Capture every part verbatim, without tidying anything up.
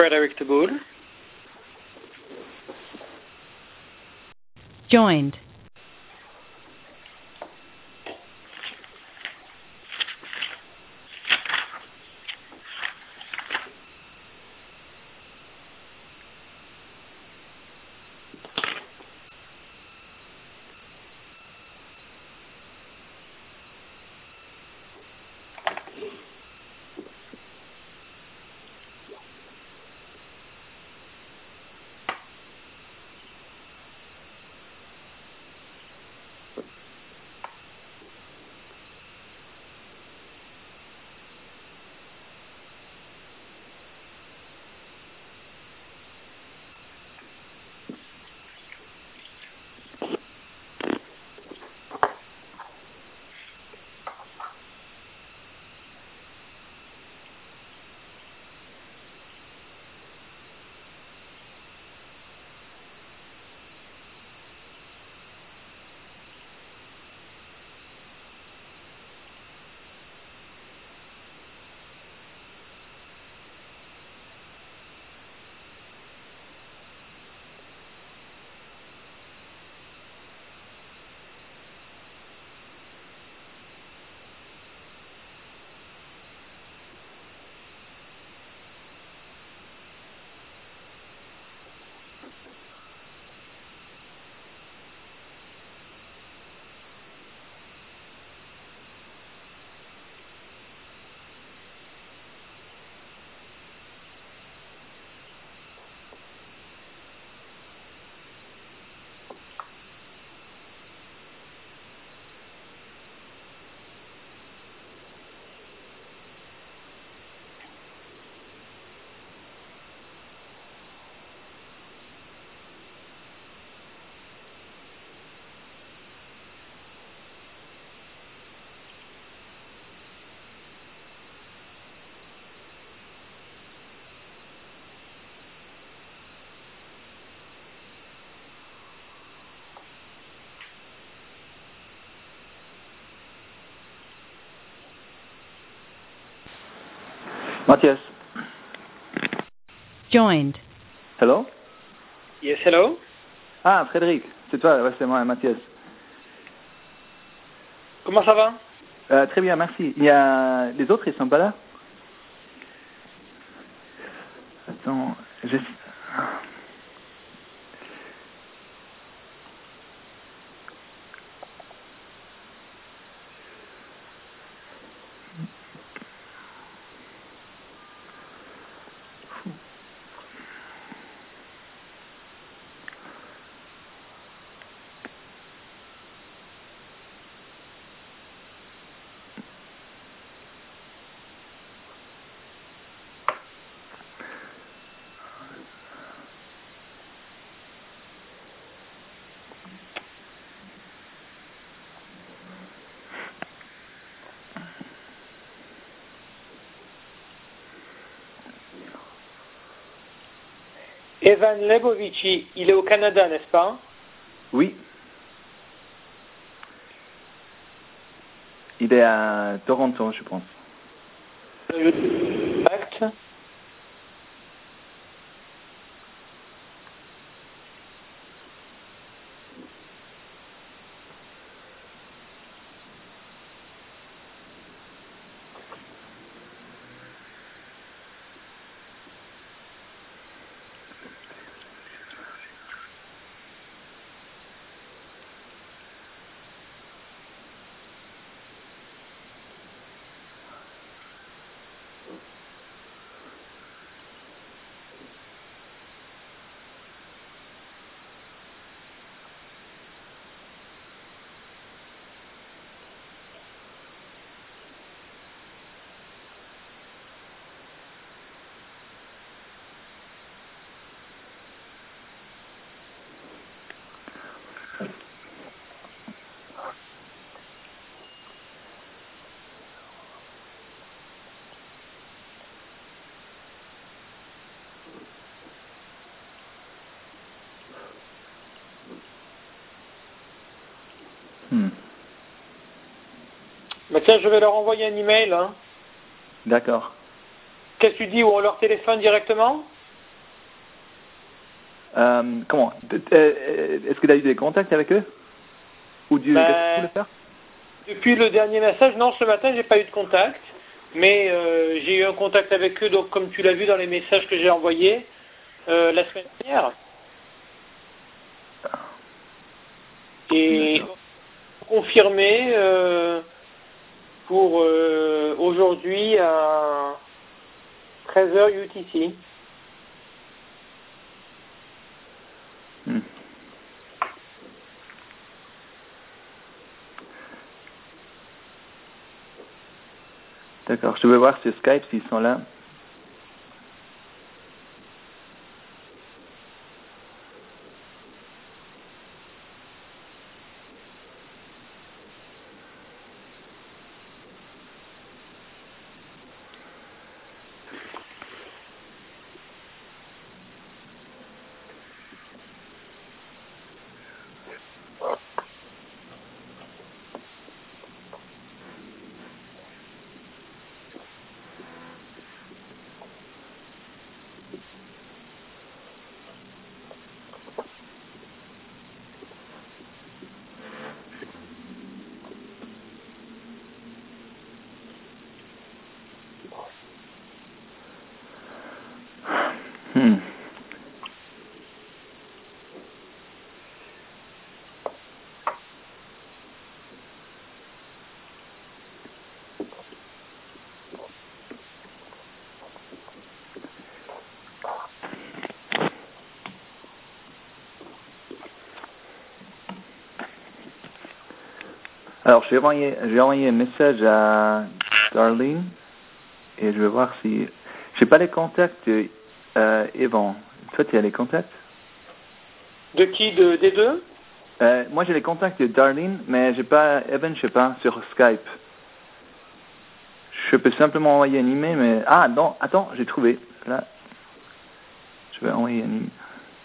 Frederick de Boer. Joined. Matthias. Joined. Hello? Yes, hello. Ah, Frédéric, c'est toi, ouais, c'est moi, Mathias. Comment ça va? Euh, très bien, merci. Il y a les autres, ils sont pas là? Attends, je... Evan Lebovici, il est au Canada, n'est-ce pas? Oui. Il est à Toronto, je pense. Acte. Hmm. Mais tiens, je vais leur envoyer un email. Hein. D'accord. Qu'est-ce que tu dis? Ou on leur téléphone directement? Euh, comment euh, euh, Est-ce que tu as eu des contacts avec eux? Ou du Ben, qu'est-ce que tu voulais faire? Depuis le dernier message, non, ce matin, j'ai pas eu de contact. Mais euh, j'ai eu un contact avec eux, donc comme tu l'as vu dans les messages que j'ai envoyés euh, la semaine dernière. Et confirmé euh, pour euh, aujourd'hui à treize heures U T C. Hmm. D'accord, je vais voir sur Skype s'ils sont là. Hmm. Alors, j'ai envoyé, j'ai envoyé un message à Darlene et je vais voir si... J'ai pas les contacts de euh, Evan. Toi, tu as les contacts? De qui de, Des deux? euh, Moi, j'ai les contacts de Darlene, mais j'ai pas Evan, je sais pas, sur Skype. Je peux simplement envoyer un email, mais... Ah, non, attends, j'ai trouvé. Là, je vais envoyer un email.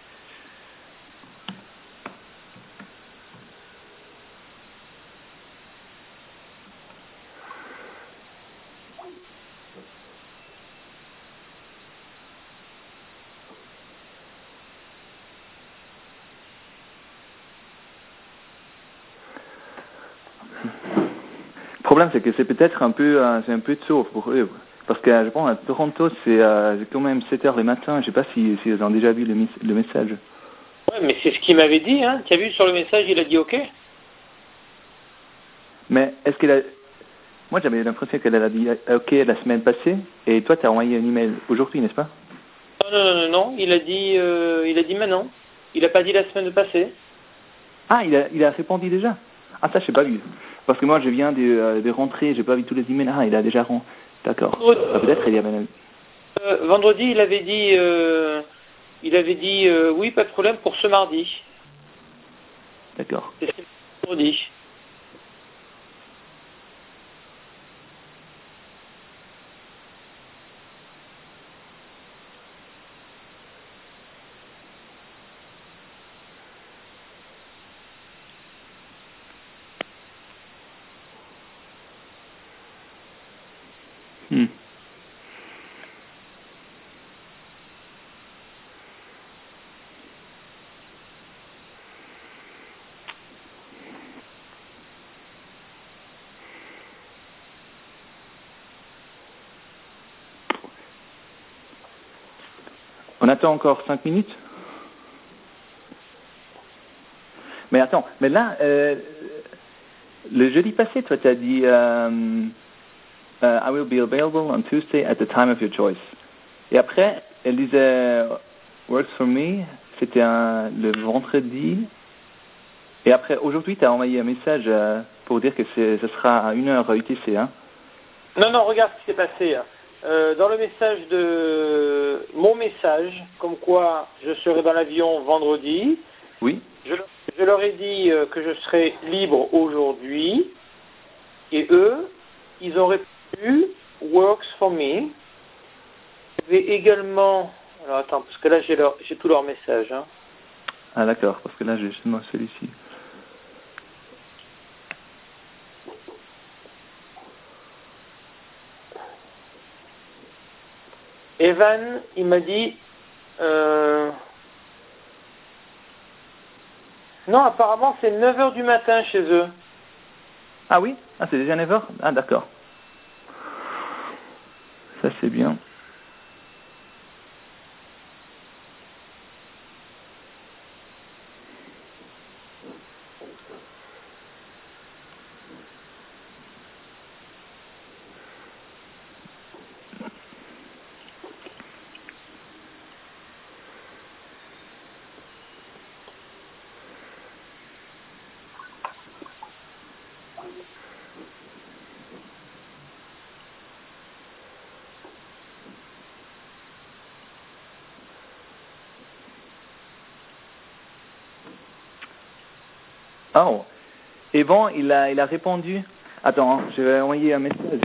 Le problème, c'est que c'est peut-être un peu, euh, c'est un peu tôt pour eux. Parce que, je pense, à Toronto, c'est euh, quand même sept heures le matin. Je sais pas si, si ils ont déjà vu le, mis- le message. Ouais, mais c'est ce qu'il m'avait dit, hein. Tu as vu sur le message, il a dit OK. Mais est-ce qu'elle a... Moi, j'avais l'impression qu'elle a dit euh, OK la semaine passée. Et toi, tu as envoyé un email aujourd'hui, n'est-ce pas? Non, non, non, non, non. Il a dit, euh, il a dit maintenant. Il a pas dit la semaine passée. Ah, il a, il a répondu déjà. Ah, ça, je sais pas vu. Parce que moi, je viens de, euh, de rentrer, j'ai pas vu tous les emails. Ah, il a déjà rentré. D'accord. Ah, peut-être il y avait... Euh, vendredi, il avait dit, euh, il avait dit euh, oui, pas de problème pour ce mardi. D'accord. C'est vendredi. Hmm. On attend encore cinq minutes. Mais attends, mais là, euh, le jeudi passé, toi, tu as dit euh, euh, I will be available on Tuesday at the time of your choice. Et après, elle disait works for me, c'était un- le vendredi. Et après, aujourd'hui, tu as envoyé un message euh, pour dire que c'est, ce sera à une heure U T C, hein? Non, non, regarde ce qui s'est passé. Hein. Euh, dans le message de mon message, comme quoi je serai dans l'avion vendredi, Oui. je, je leur ai dit euh, que je serai libre aujourd'hui, et eux, ils ont répondu works for me. Je vais également, alors attends, parce que là j'ai leur, j'ai tous leurs messages. Hein. Ah, d'accord, parce que là, j'ai justement celui-ci. Evan, il m'a dit, euh, Non, apparemment, c'est neuf heures du matin chez eux. Ah oui? Ah, c'est déjà neuf heures? Ah, d'accord. Ça, c'est bien. Oh, Yvan, il a, il a répondu. Attends, hein, je vais envoyer un message.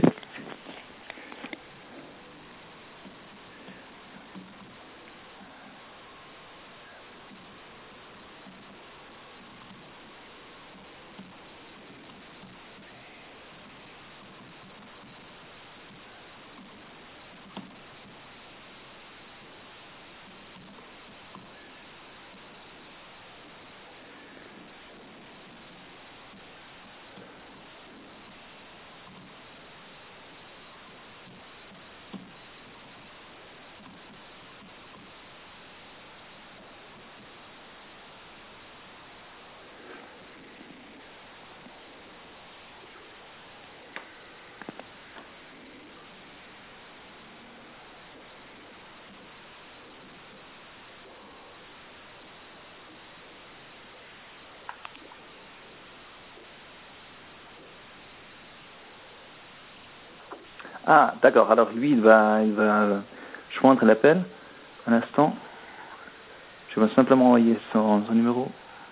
Ah, d'accord. Alors lui, il va, il va joindre l'appel. Un instant. Je vais simplement envoyer son, son numéro.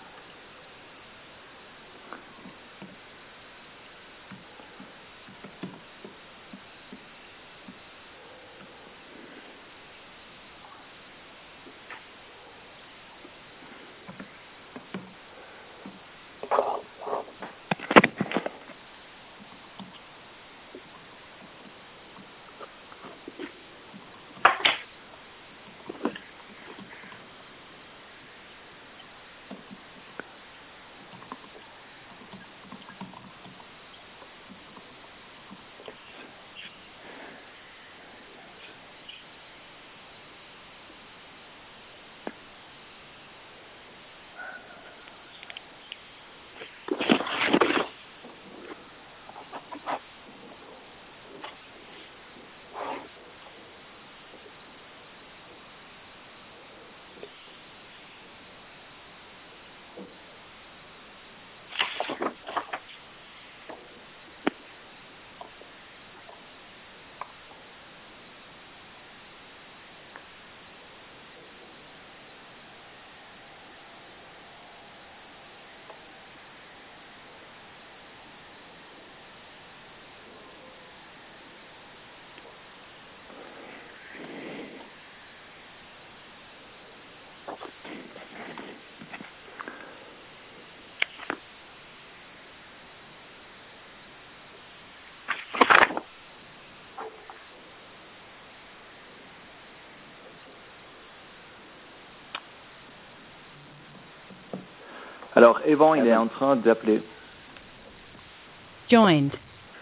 Alors, Yvan, il est en train d'appeler. Joined.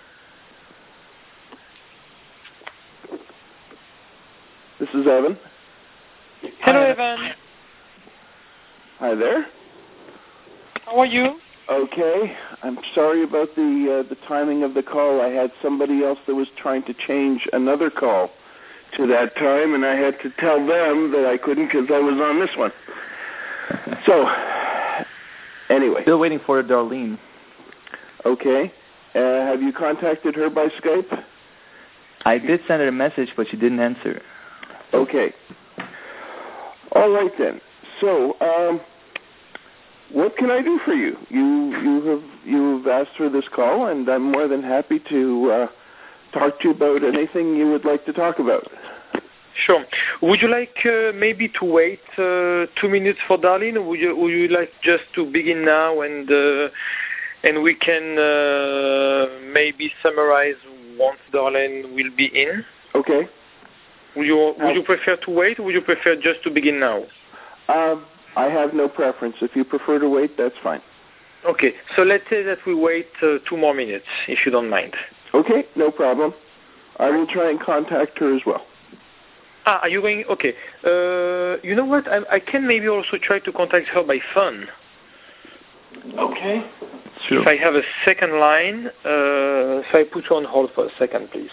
This is Evan. Hello, Hi, Evan. Hi there. How are you? Okay. I'm sorry about the uh, the timing of the call. I had somebody else that was trying to change another call to that time, and I had to tell them that I couldn't because I was on this one. So, anyway. Still waiting for Darlene. Okay. Uh, have you contacted her by Skype? I did send her a message, but she didn't answer. Okay. All right then. So, um, what can I do for you? You you have you've asked for this call, and I'm more than happy to uh, talk to you about anything you would like to talk about. Sure. Would you like uh, maybe to wait uh, two minutes for Darlene, or would you, would you like just to begin now and uh, and we can uh, maybe summarize once Darlene will be in? Okay. Would you would you prefer to wait, or would you prefer just to begin now? Um, I have no preference. If you prefer to wait, that's fine. Okay, so let's say that we wait uh, two more minutes, if you don't mind. Okay, no problem. I will try and contact her as well. Ah, are you going? Okay. Uh, you know what? I, I can maybe also try to contact her by phone. Okay. Sure. If I have a second line, uh, so I put you on hold for a second, please.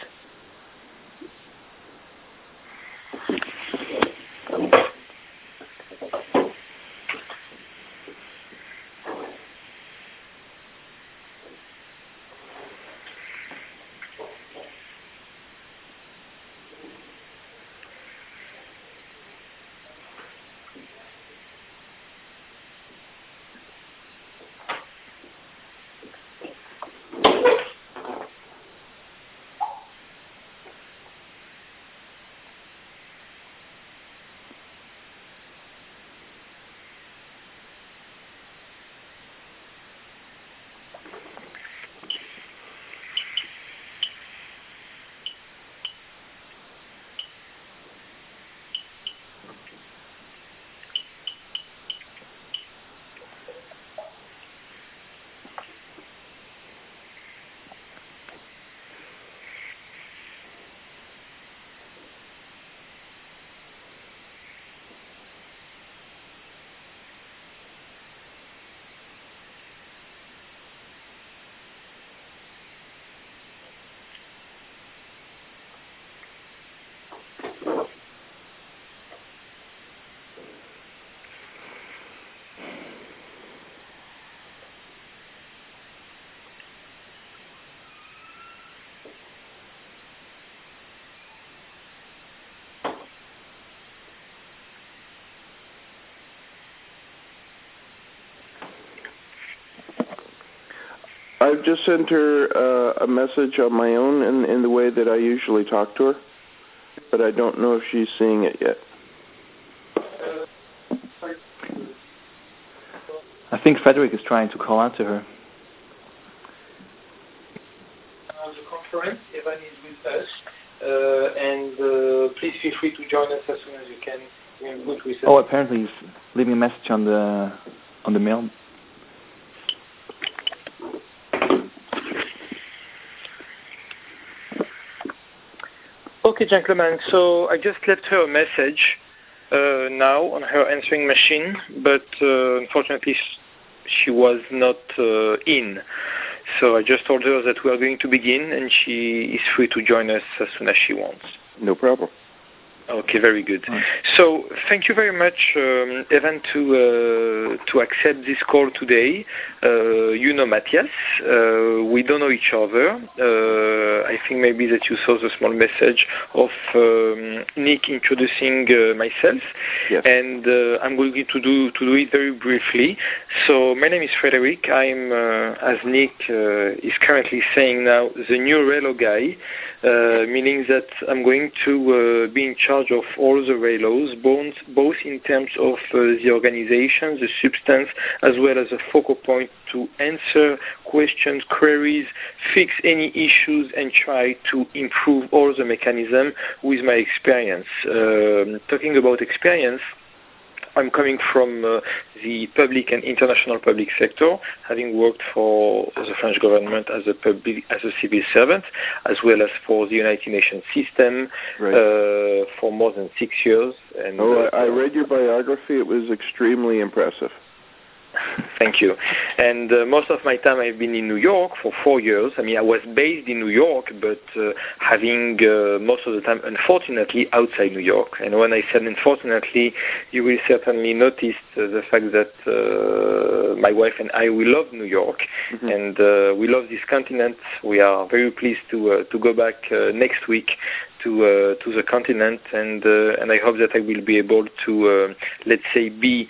I've just sent her uh, a message on my own in, in the way that I usually talk to her, but I don't know if she's seeing it yet. I think Frederick is trying to call out to her. On the conference, Evan is with us, uh, and uh, please feel free to join us as soon as you can. We're good with Oh, apparently he's leaving a message on the on the mail. Okay, gentlemen, so I just left her a message uh, now on her answering machine, but uh, unfortunately she was not uh, in. So I just told her that we are going to begin, and she is free to join us as soon as she wants. No problem. Okay, very good. Right. So thank you very much, um, Evan, to uh, to accept this call today. Uh, you know Matthias. Uh, we don't know each other. Uh, I think maybe that you saw the small message of um, Nick introducing uh, myself, yes. and uh, I'm going to do to do it very briefly. So my name is Frederick. I'm, uh, as Nick uh, is currently saying now, the new Relo guy, uh, meaning that I'm going to uh, be in charge of all the Relos, both, both in terms of uh, the organization, the substance, as well as a focal point to answer questions, queries, fix any issues, and try to improve all the mechanism with my experience. Um, talking about experience, I'm coming from uh, the public and international public sector, having worked for the French government as a public, as a civil servant, as well as for the United Nations system Right. uh, for more than six years. And, oh, uh, I, I read your biography. It was extremely impressive. Thank you. And uh, most of my time I've been in New York for four years. I mean, I was based in New York, but uh, having uh, most of the time, unfortunately, outside New York. And when I said unfortunately, you will certainly notice uh, the fact that uh, my wife and I, we love New York, mm-hmm. and uh, we love this continent. We are very pleased to uh, to go back uh, next week to uh, to the continent, and uh, and I hope that I will be able to, uh, let's say, be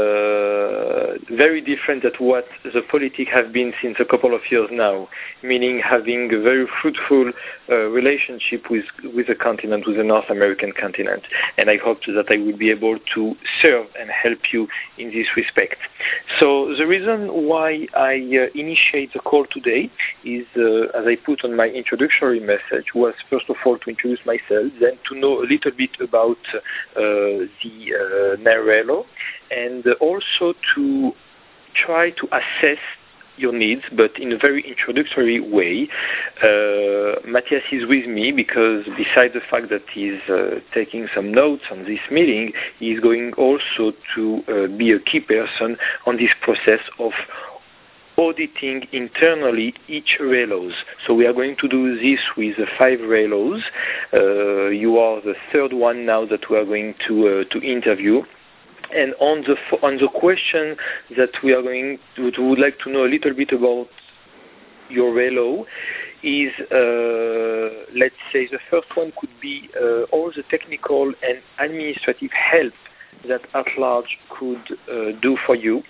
uh, very different than what the politics have been since a couple of years now, meaning having a very fruitful uh, relationship with with the continent, with the North American continent, and I hope that I will be able to serve and help you in this respect. So the reason why I uh, initiate the call today is, uh, as I put on my introductory message, was first of all to introduce myself, then to know a little bit about uh, the the uh, Narello, and also to try to assess your needs, but in a very introductory way. Uh, Matthias is with me because besides the fact that he's uh, taking some notes on this meeting, he's going also to uh, be a key person on this process of auditing internally each relos. So we are going to do this with the five relos. Uh, you are the third one now that we are going to uh, to interview. And on the on the question that we are going to, to would like to know a little bit about your relo is, uh, let's say, the first one could be uh, all the technical and administrative help that at large could uh, do for you.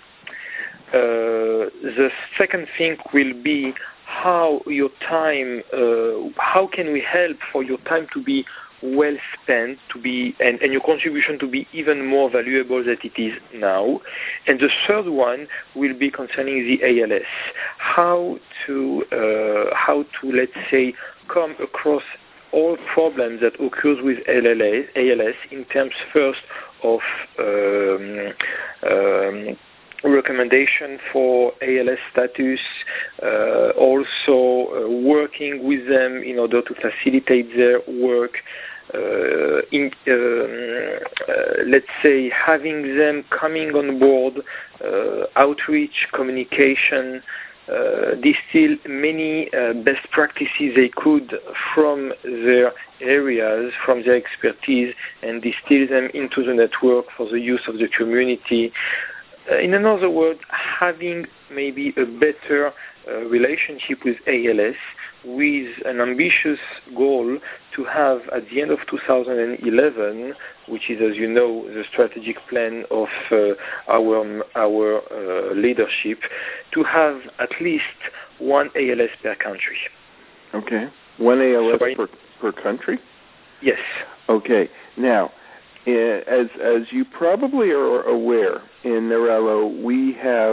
Uh, the second thing will be how your time, uh, how can we help for your time to be well spent, to be and, and your contribution to be even more valuable than it is now. And the third one will be concerning the A L S, how to uh, how to let's say come across all problems that occurs with A L S in terms first of um, um, recommendation for A L S status, uh, also uh, working with them in order to facilitate their work, uh, in, um, uh, let's say having them coming on board, uh, outreach, communication, uh, distill many uh, best practices they could from their areas, from their expertise, and distill them into the network for the use of the community. Uh, in another word, having maybe a better uh, relationship with A L S, with an ambitious goal to have at the end of two thousand eleven, which is, as you know, the strategic plan of uh, our our uh, leadership, to have at least one A L S per country. Okay, one A L S Sorry? per per country? Yes. Okay, now, as as you probably are aware, in Narello we have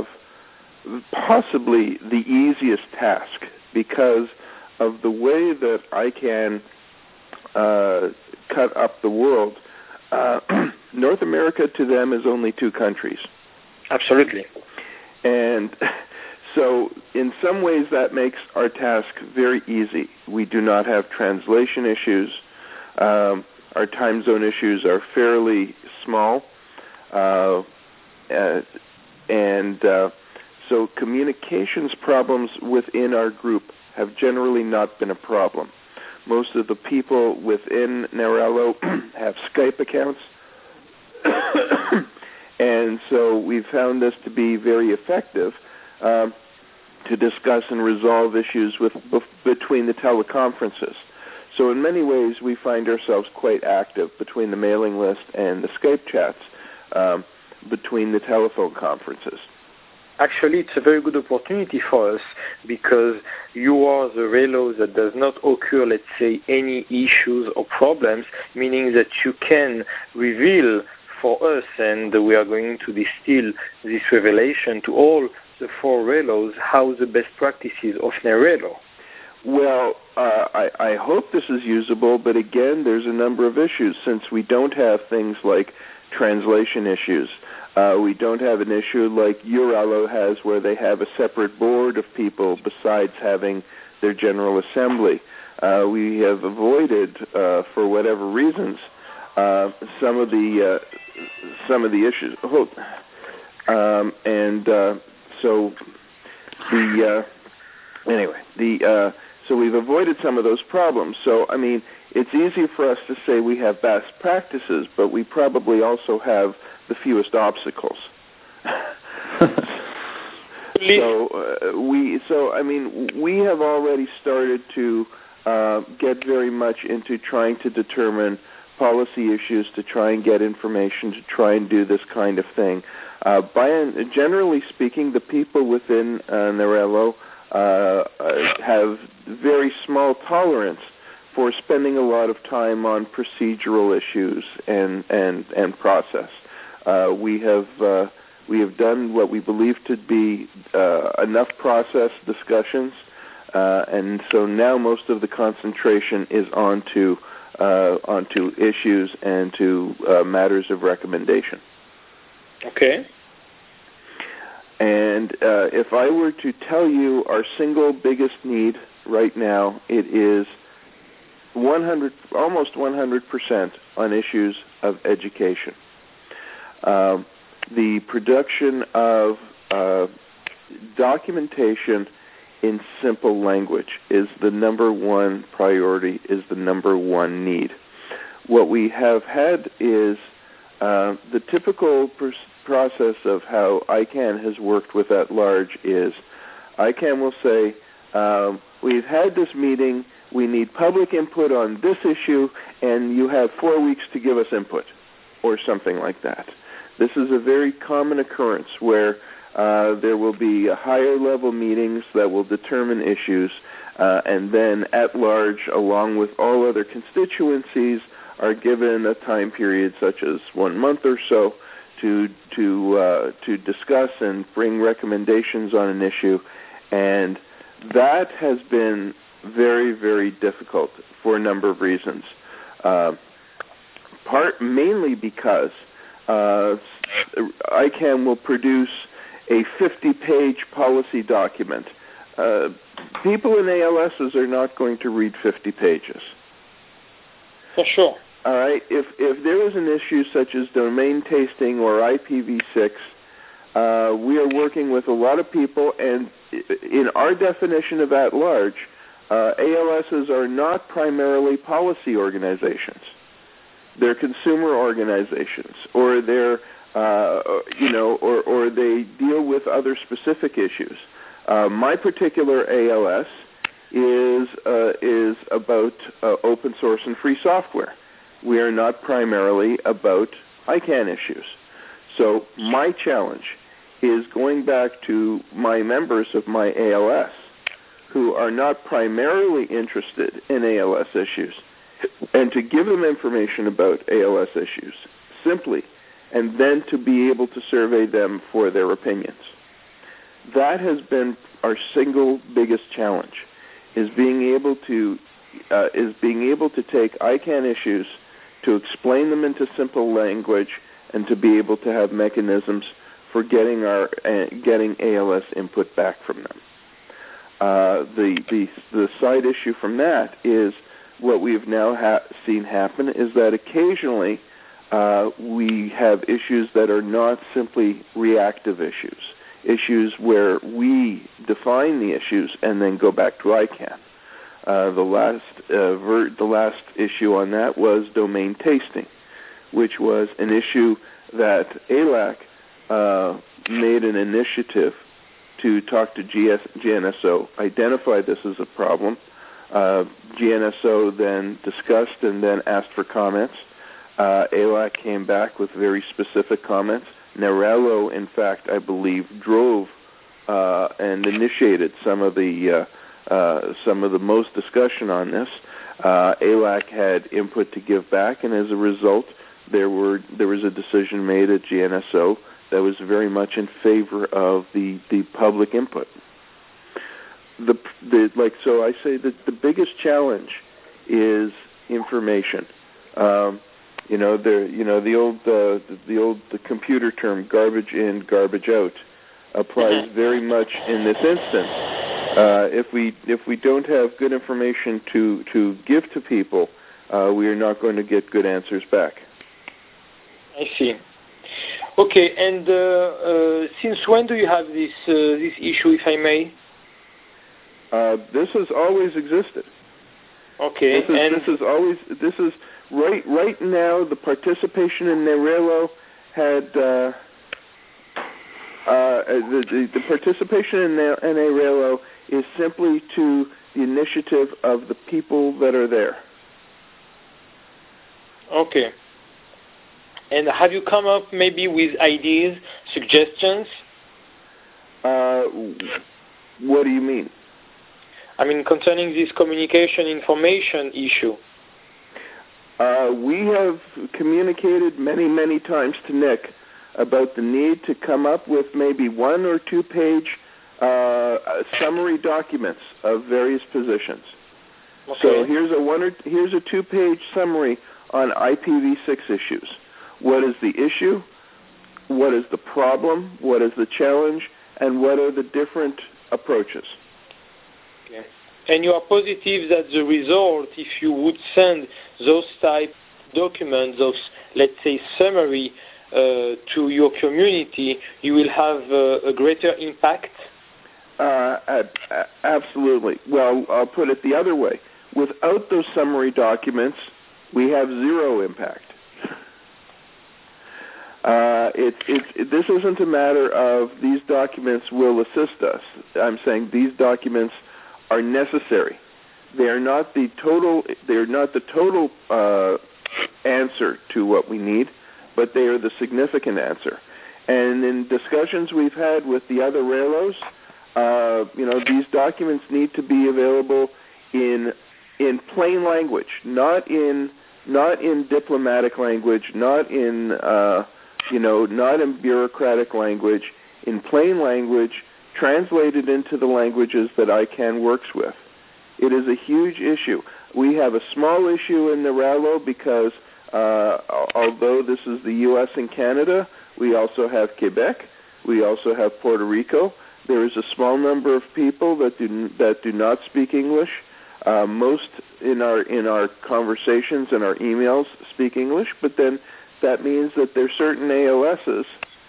possibly the easiest task because of the way that I can uh, cut up the world. Uh, North America to them is only two countries. Absolutely. And so in some ways that makes our task very easy. We do not have translation issues. Um, our time zone issues are fairly small. Uh, uh, and uh, so communications problems within our group have generally not been a problem. Most of the people within Narello have Skype accounts. And so we've found this to be very effective um, to discuss and resolve issues with bef- between the teleconferences. So in many ways, we find ourselves quite active between the mailing list and the Skype chats, um, between the telephone conferences. Actually, it's a very good opportunity for us because you are the relo that does not occur, let's say, any issues or problems, meaning that you can reveal for us, and we are going to distill this revelation to all the four relos, how the best practices of Narello. Well, uh, I, I hope this is usable, but again, there's a number of issues since we don't have things like translation issues. Uh, we don't have an issue like Urello has where they have a separate board of people besides having their General Assembly. Uh, we have avoided, uh, for whatever reasons, uh, some of the uh, some of the issues. Oh, um, and uh, so the uh, anyway the uh, so we've avoided some of those problems. So I mean, it's easy for us to say we have best practices, but we probably also have the fewest obstacles. so uh, we, so I mean, we have already started to uh, get very much into trying to determine policy issues, to try and get information, to try and do this kind of thing. Uh, by generally speaking, the people within uh, Narello uh, have very small tolerance for spending a lot of time on procedural issues and and and process. Uh, we have uh, we have done what we believe to be uh, enough process discussions, uh, and so now most of the concentration is on to uh, onto issues and to uh, matters of recommendation. Okay. And uh, if I were to tell you our single biggest need right now, it is one hundred, almost one hundred percent on issues of education. Um, the production of uh, documentation in simple language is the number one priority, is the number one need. What we have had is uh, the typical pers- process of how I CANN has worked with at large is I CANN will say, um, we've had this meeting, we need public input on this issue, and you have four weeks to give us input, or something like that. This is a very common occurrence where uh, there will be higher level meetings that will determine issues, uh, and then at large, along with all other constituencies, are given a time period such as one month or so to to uh, to discuss and bring recommendations on an issue, and that has been very, very difficult for a number of reasons. Uh, part mainly because uh, I CANN will produce a fifty-page policy document. Uh, people in A L Ss are not going to read fifty pages. For sure. All right. If if there is an issue such as domain tasting or I P v six, uh, we are working with a lot of people, and in our definition of at large, uh, A L Ss are not primarily policy organizations. They're consumer organizations, or they're uh, you know, or or they deal with other specific issues. Uh, my particular A L S is uh, is about uh, open source and free software. We are not primarily about I CANN issues. So my challenge is going back to my members of my A L S who are not primarily interested in A L S issues, and to give them information about A L S issues simply, and then to be able to survey them for their opinions. That has been our single biggest challenge, is being able to uh, is being able to take I CANN issues, to explain them into simple language, and to be able to have mechanisms for getting our uh, getting A L S input back from them. Uh, the the the side issue from that is what we've now ha- seen happen is that occasionally uh, we have issues that are not simply reactive issues, issues where we define the issues and then go back to I CANN. Uh, the last uh, ver- the last issue on that was domain tasting, which was an issue that A L A C uh, made an initiative to talk to G S- G N S O, identify this as a problem. Uh, G N S O then discussed and then asked for comments. Uh, A L A C came back with very specific comments. Narello, in fact, I believe, drove uh, and initiated some of the uh, uh, some of the most discussion on this. Uh, A L A C had input to give back, and as a result, there were there was a decision made at G N S O that was very much in favor of the, the public input. The, the like so, I say that the biggest challenge is information. Um, you know, the you know the old uh, the, the old the computer term garbage in, garbage out applies very much in this instance. Uh, if we if we don't have good information to, to give to people, uh, we are not going to get good answers back. I see. Okay, and uh, uh, since when do you have this uh, this issue, if I may? Uh, this has always existed. Okay, this is, and this is always this is right right now. The participation in Narello had uh, uh, the, the the participation in Narello is simply to the initiative of the people that are there. Okay. And have you come up maybe with ideas, suggestions? Uh, what do you mean? I mean, concerning this communication information issue. Uh, we have communicated many, many times to Nick about the need to come up with maybe one or two page uh, summary documents of various positions. Okay. So here's a one or here's a two-page summary on I P v six issues. What is the issue? What is the problem? What is the challenge? And what are the different approaches? Okay. And you are positive that the result, if you would send those type documents, those, let's say, summary uh, to your community, you will have uh, a greater impact? Uh, absolutely. Well, I'll put it the other way. Without those summary documents, we have zero impact. Uh, it, it, it, this isn't a matter of these documents will assist us. I'm saying these documents are necessary. They are not the total. They are not the total uh, answer to what we need, but they are the significant answer. And in discussions we've had with the other R A L Os, uh, you know, these documents need to be available in in plain language, not in not in diplomatic language, not in uh, you know, not in bureaucratic language, in plain language, translated into the languages that I C A N works with. It is a huge issue. We have a small issue in the R A L O because uh, although this is the U S and Canada, we also have Quebec, we also have Puerto Rico. There is a small number of people that do that do not speak English. Uh, most in our in our conversations and our emails speak English, but then that means that there are certain A O Ss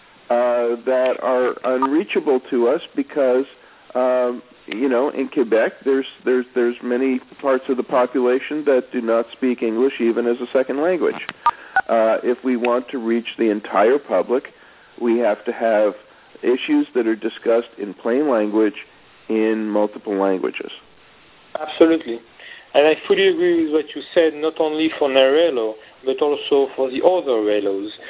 uh, that are unreachable to us because, um, you know, in Quebec there's there's there's many parts of the population that do not speak English even as a second language. Uh, if we want to reach the entire public, we have to have issues that are discussed in plain language in multiple languages. Absolutely. And I fully agree with what you said, not only for N R A L O, but also for the other R A L Os.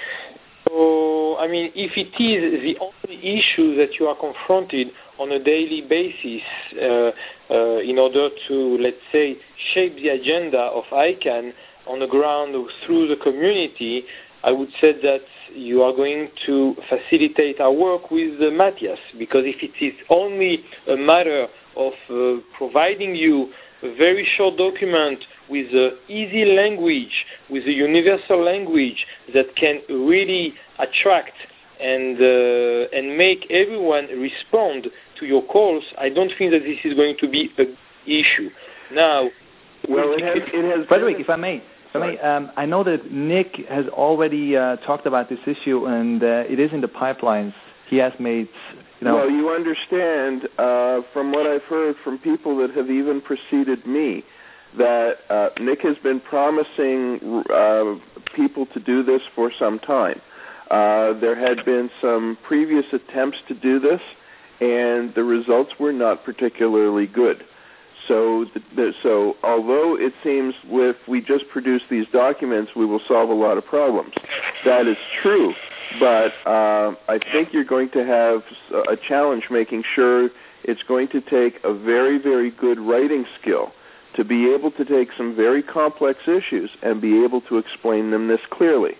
So, I mean, if it is the only issue that you are confronted on a daily basis uh, uh, in order to, let's say, shape the agenda of I C A N on the ground through the community, I would say that you are going to facilitate our work with uh, Matthias, because if it is only a matter of uh, providing you a very short document with uh, easy language, with a universal language that can really attract and uh, and make everyone respond to your calls, I don't think that this is going to be an issue. Now, well, it has, it has Frederick, if I may, if I, may um, I know that Nick has already uh, talked about this issue, and uh, it is in the pipelines. He has made, you know. Well, you understand uh, from what I've heard from people that have even preceded me that uh, Nick has been promising uh, people to do this for some time. Uh, there had been some previous attempts to do this, and the results were not particularly good. So, the, the, so although it seems if we just produce these documents, we will solve a lot of problems. That is true, but uh, I think you're going to have a challenge making sure it's going to take a very, very good writing skill to be able to take some very complex issues and be able to explain them this clearly.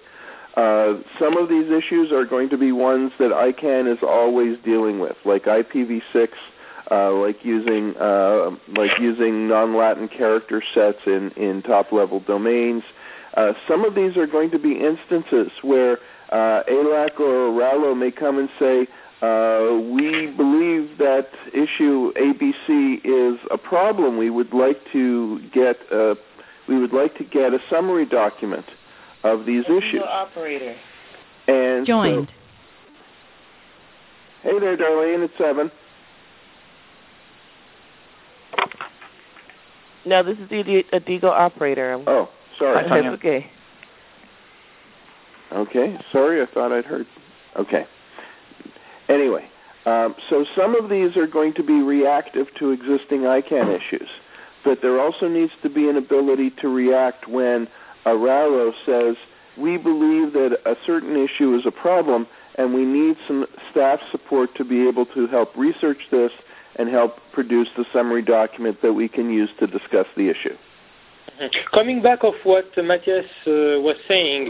Uh, some of these issues are going to be ones that I C A N is always dealing with, like I P v six, uh, like using uh, like using non-Latin character sets in, in top-level domains. Uh, some of these are going to be instances where uh, A L A C or R A L O may come and say, uh, we believe that issue A B C is a problem. We would like to get uh, we would like to get a summary document of these issues. Operator. And Joined. So, hey there, Darlene. It's Evan. No, this is the Adigo operator. Oh, sorry. That's okay. Okay, sorry. I thought I'd heard. Okay. Anyway, um, so some of these are going to be reactive to existing I C A N issues, but there also needs to be an ability to react when a R A L O says, we believe that a certain issue is a problem and we need some staff support to be able to help research this and help produce the summary document that we can use to discuss the issue. Mm-hmm. Coming back of what uh, Matthias uh, was saying,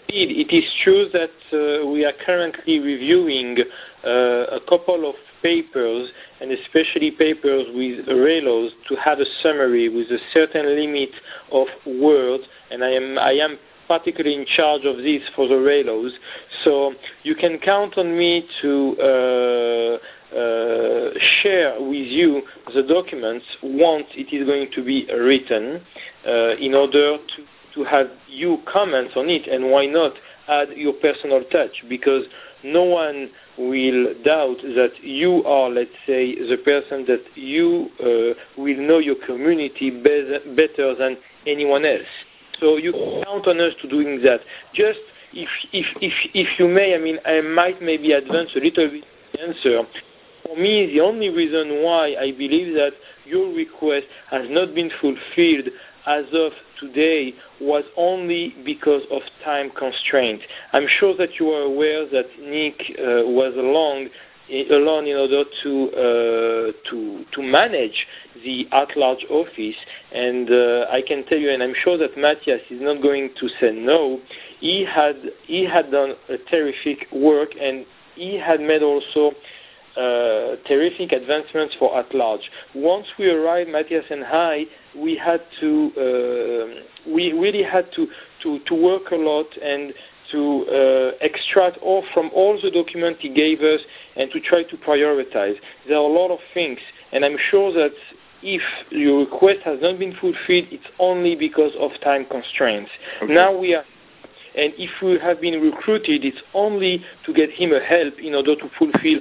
It is true that uh, we are currently reviewing uh, a couple of papers, and especially papers with RALOs, to have a summary with a certain limit of words, and I am I am particularly in charge of this for the RALOs. So you can count on me to uh, uh, share with you the documents once it is going to be written, uh, in order to to have you comment on it, and why not add your personal touch, because no one will doubt that you are, let's say, the person that you uh, will know your community better, better than anyone else. So you can count on us to doing that. Just if if if if you may, I mean, I might maybe advance a little bit the answer. For me, the only reason why I believe that your request has not been fulfilled as of today was only because of time constraint. I'm sure that you are aware that Nick uh, was along, alone in order to uh, to to manage the at-large office, and uh, I can tell you, and I'm sure that Matthias is not going to say no. He had he had done a terrific work, and he had made also Uh, terrific advancements for at large. Once we arrived, Matthias and I, we had to, uh, we really had to, to, to work a lot and to uh, extract all from all the documents he gave us and to try to prioritize. There are a lot of things, and I'm sure that if your request has not been fulfilled, it's only because of time constraints. Okay. Now we are, and if we have been recruited, it's only to get him a help in order to fulfill.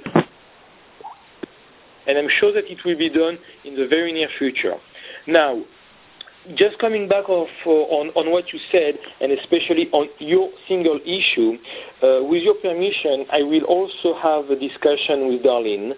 And I'm sure that it will be done in the very near future. Now, just coming back off, uh, on, on what you said, and especially on your single issue, uh, with your permission, I will also have a discussion with Darlene,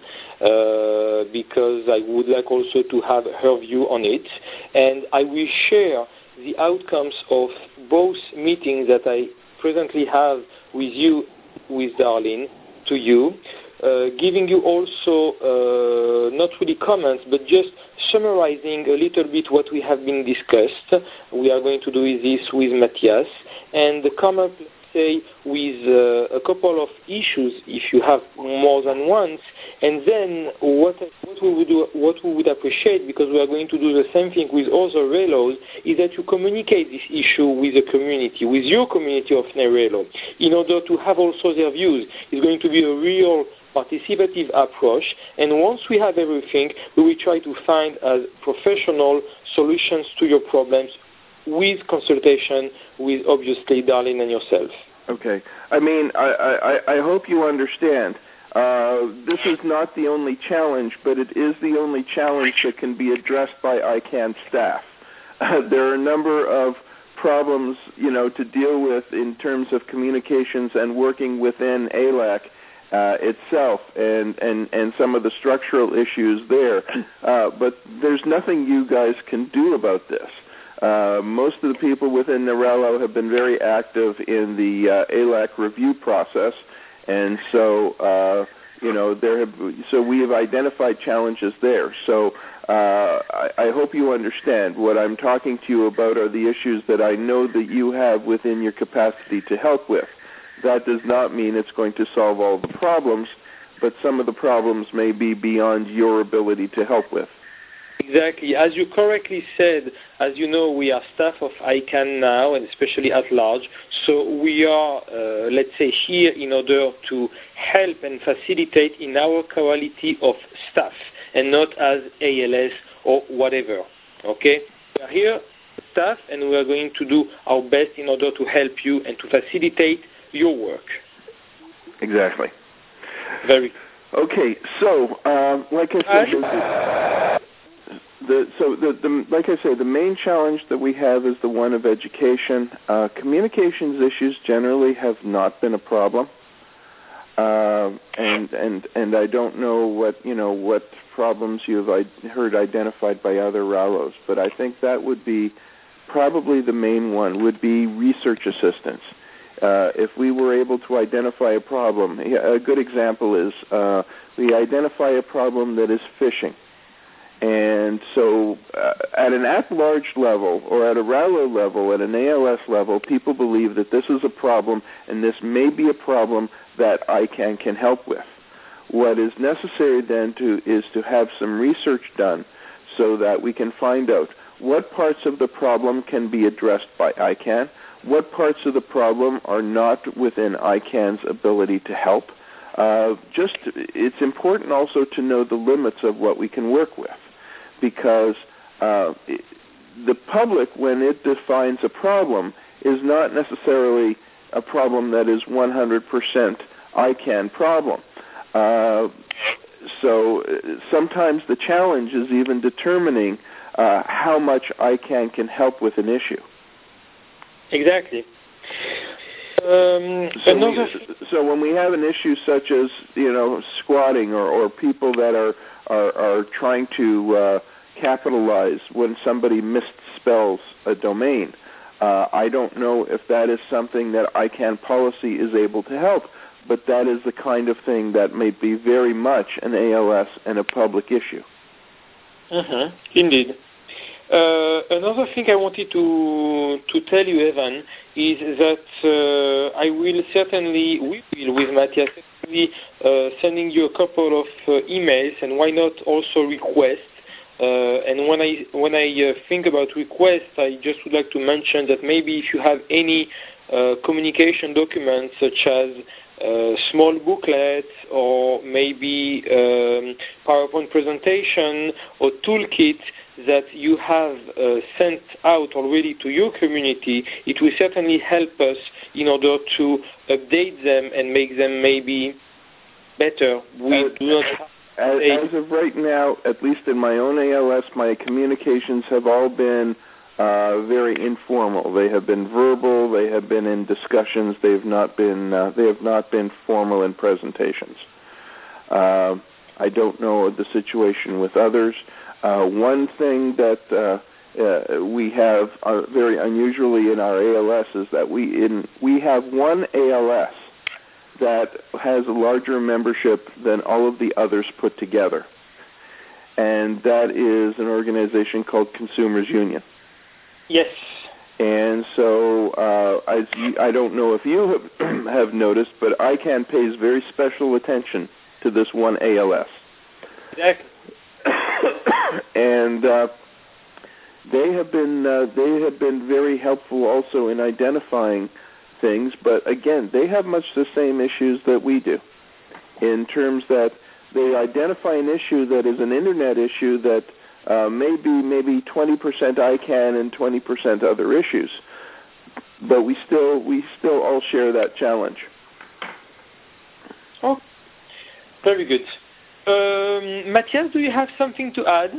uh, because I would like also to have her view on it. And I will share the outcomes of both meetings that I presently have with you, with Darlene, to you. Uh, giving you also uh, not really comments, but just summarizing a little bit what we have been discussed. We are going to do this with Matthias, and come up, let's say, with uh, a couple of issues if you have more than once, and then what what we would do, what we would appreciate, because we are going to do the same thing with other RALOs, is that you communicate this issue with the community, with your community of NERALO, in order to have also their views. It's going to be a real participative approach, and once we have everything, we will try to find uh, professional solutions to your problems with consultation with, obviously, Darlene and yourself. Okay. I mean, I, I, I hope you understand. Uh, this is not the only challenge, but it is the only challenge that can be addressed by I CANN staff. Uh, there are a number of problems, you know, to deal with in terms of communications and working within A L A C Uh, itself, and, and, and some of the structural issues there. Uh, but there's nothing you guys can do about this. Uh, most of the people within NERALO have been very active in the uh, A L A C review process, and so uh, you know there have so we have identified challenges there. So uh, I, I hope you understand what I'm talking to you about are the issues that I know that you have within your capacity to help with. That does not mean it's going to solve all the problems, but some of the problems may be beyond your ability to help with. Exactly. As you correctly said, as you know, we are staff of I CANN now, and especially at large, so we are, uh, let's say, here in order to help and facilitate in our quality of staff, and not as A L S or whatever. Okay? We are here, staff, and we are going to do our best in order to help you and to facilitate your work. Exactly. Very. Okay, so uh, like I said, the, so the, the like I said, the main challenge that we have is the one of education. Uh, communications issues generally have not been a problem, uh, and and and I don't know what you know what problems you've heard identified by other RALOs, but I think that would be probably the main one. Would be research assistance. Uh, if we were able to identify a problem, a good example is uh, we identify a problem that is phishing, And so uh, at an at-large level or at a Rallo level, at an A L S level, people believe that this is a problem and this may be a problem that I CAN can help with. What is necessary then to, is to have some research done so that we can find out what parts of the problem can be addressed by I CAN, what parts of the problem are not within I CAN's ability to help. Uh, just, it's important also to know the limits of what we can work with, because uh, the public, when it defines a problem, is not necessarily a problem that is one hundred percent I CAN problem. Uh, so sometimes the challenge is even determining uh, how much I CAN can help with an issue. Exactly. Um, so, we, so when we have an issue such as, you know, squatting or, or people that are, are, are trying to uh, capitalize when somebody misspells a domain, uh, I don't know if that is something that I CAN policy is able to help, but that is the kind of thing that may be very much an A L S and a public issue. Mm-hmm. Indeed. Uh, another thing I wanted to to tell you, Evan, is that uh, I will certainly, we will with Matthias, certainly uh, sending you a couple of uh, emails, and why not also requests. Uh, and when I when I uh, think about requests, I just would like to mention that maybe if you have any uh, communication documents such as uh, small booklets or maybe um, PowerPoint presentation or toolkit that you have uh, sent out already to your community, it will certainly help us in order to update them and make them maybe better. We as, do not have as, as of right now, at least in my own A L S, my communications have all been uh, very informal. They have been verbal. They have been in discussions. They have not been. Uh, they have not been formal in presentations. Uh, I don't know the situation with others. Uh, one thing that uh, uh, we have uh, very unusually in our A L S is that we in we have one A L S that has a larger membership than all of the others put together, and that is an organization called Consumers Union. Yes. And so uh, I, I don't know if you have, have noticed, but I CAN pays very special attention to this one A L S. Exactly. And uh, they have been uh, they have been very helpful also in identifying things. But again, they have much the same issues that we do, in terms that they identify an issue that is an internet issue that uh, may be maybe twenty percent I CAN and twenty percent other issues. But we still we still all share that challenge. Oh, very good. Um, Matthias, do you have something to add?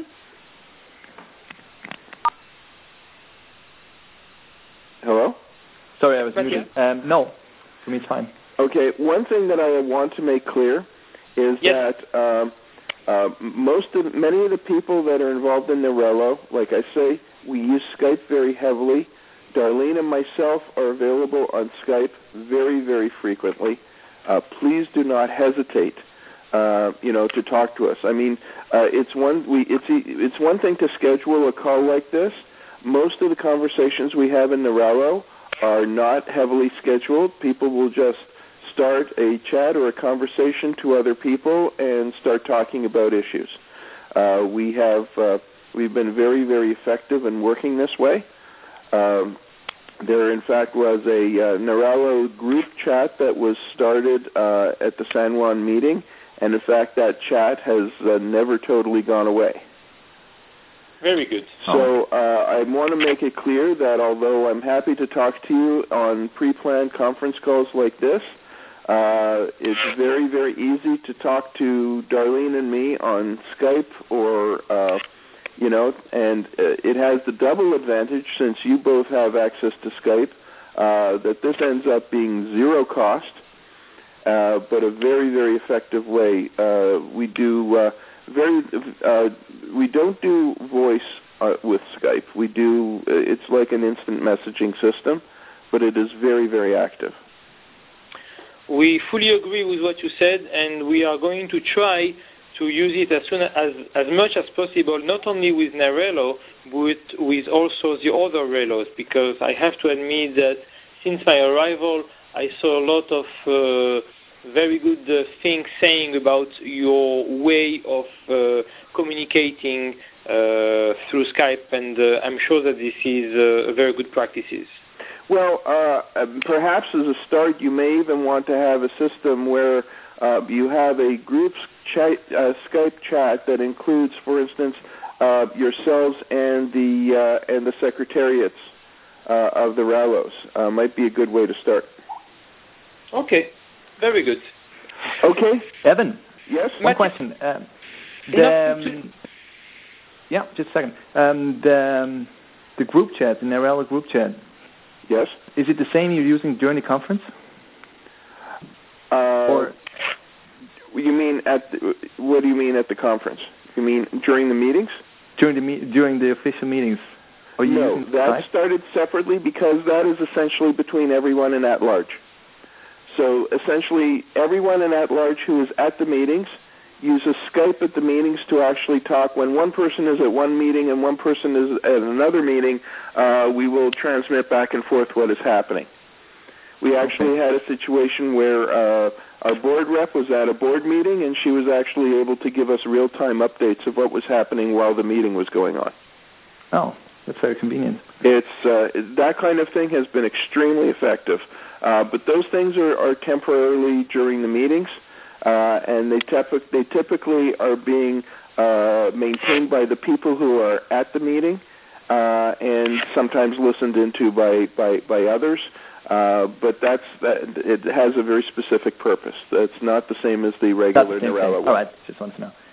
Hello? Sorry, I was Matthias? muted. Um, no, for me it's fine. Okay, one thing that I want to make clear is yes. that um, uh, most of many of the people that are involved in Narello, like I say, we use Skype very heavily. Darlene and myself are available on Skype very, very frequently. Uh, please do not hesitate. Uh, you know, to talk to us. I mean, uh, it's one we it's it's one thing to schedule a call like this. Most of the conversations we have in Narello are not heavily scheduled. People will just start a chat or a conversation to other people and start talking about issues. Uh, we have uh, we've been very, very effective in working this way. Um, there, in fact, was a uh, Narello group chat that was started uh, at the San Juan meeting. And, in fact, that chat has uh, never totally gone away. Very good. So uh, I want to make it clear that although I'm happy to talk to you on pre-planned conference calls like this, uh, it's very, very easy to talk to Darlene and me on Skype or, uh, you know, and uh, it has the double advantage, since you both have access to Skype, uh, that this ends up being zero cost. Uh, but a very, very effective way. Uh, we do uh, very. Uh, we don't do voice uh, with Skype. We do. Uh, it's like an instant messaging system, but it is very, very active. We fully agree with what you said, and we are going to try to use it as soon as as much as possible, not only with Narello, but with also the other Relos, because I have to admit that since my arrival, I saw a lot of uh, very good uh, things saying about your way of uh, communicating uh, through Skype, and uh, I'm sure that this is uh, very good practices. Well, uh, perhaps as a start, you may even want to have a system where uh, you have a group chat, uh, Skype chat that includes, for instance, uh, yourselves and the uh, and the secretariats uh, of the Ralos. Uh, might be a good way to start. Okay, very good. Okay, Evan. Yes. One question. Um, the, um, yeah, just a second. Um, the um, the group chat, the Narello group chat. Yes. Is it the same you're using during the conference? Uh, or you mean at the, what do you mean at the conference? You mean during the meetings? During the me- during the official meetings? Are you no, using that Skype? started separately because that is essentially between everyone and at large. So essentially, everyone in at large who is at the meetings uses Skype at the meetings to actually talk. When one person is at one meeting and one person is at another meeting, uh, we will transmit back and forth what is happening. We actually had a situation where uh, our board rep was at a board meeting, and she was actually able to give us real-time updates of what was happening while the meeting was going on. Oh, that's very convenient. It's uh, that kind of thing has been extremely effective. Uh, but those things are, are temporarily during the meetings. Uh, and they, typ- they typically are being uh, maintained by the people who are at the meeting uh, and sometimes listened into by, by, by others. Uh, but that's that, it has a very specific purpose. That's not the same as the regular Narello. All right, just want to know.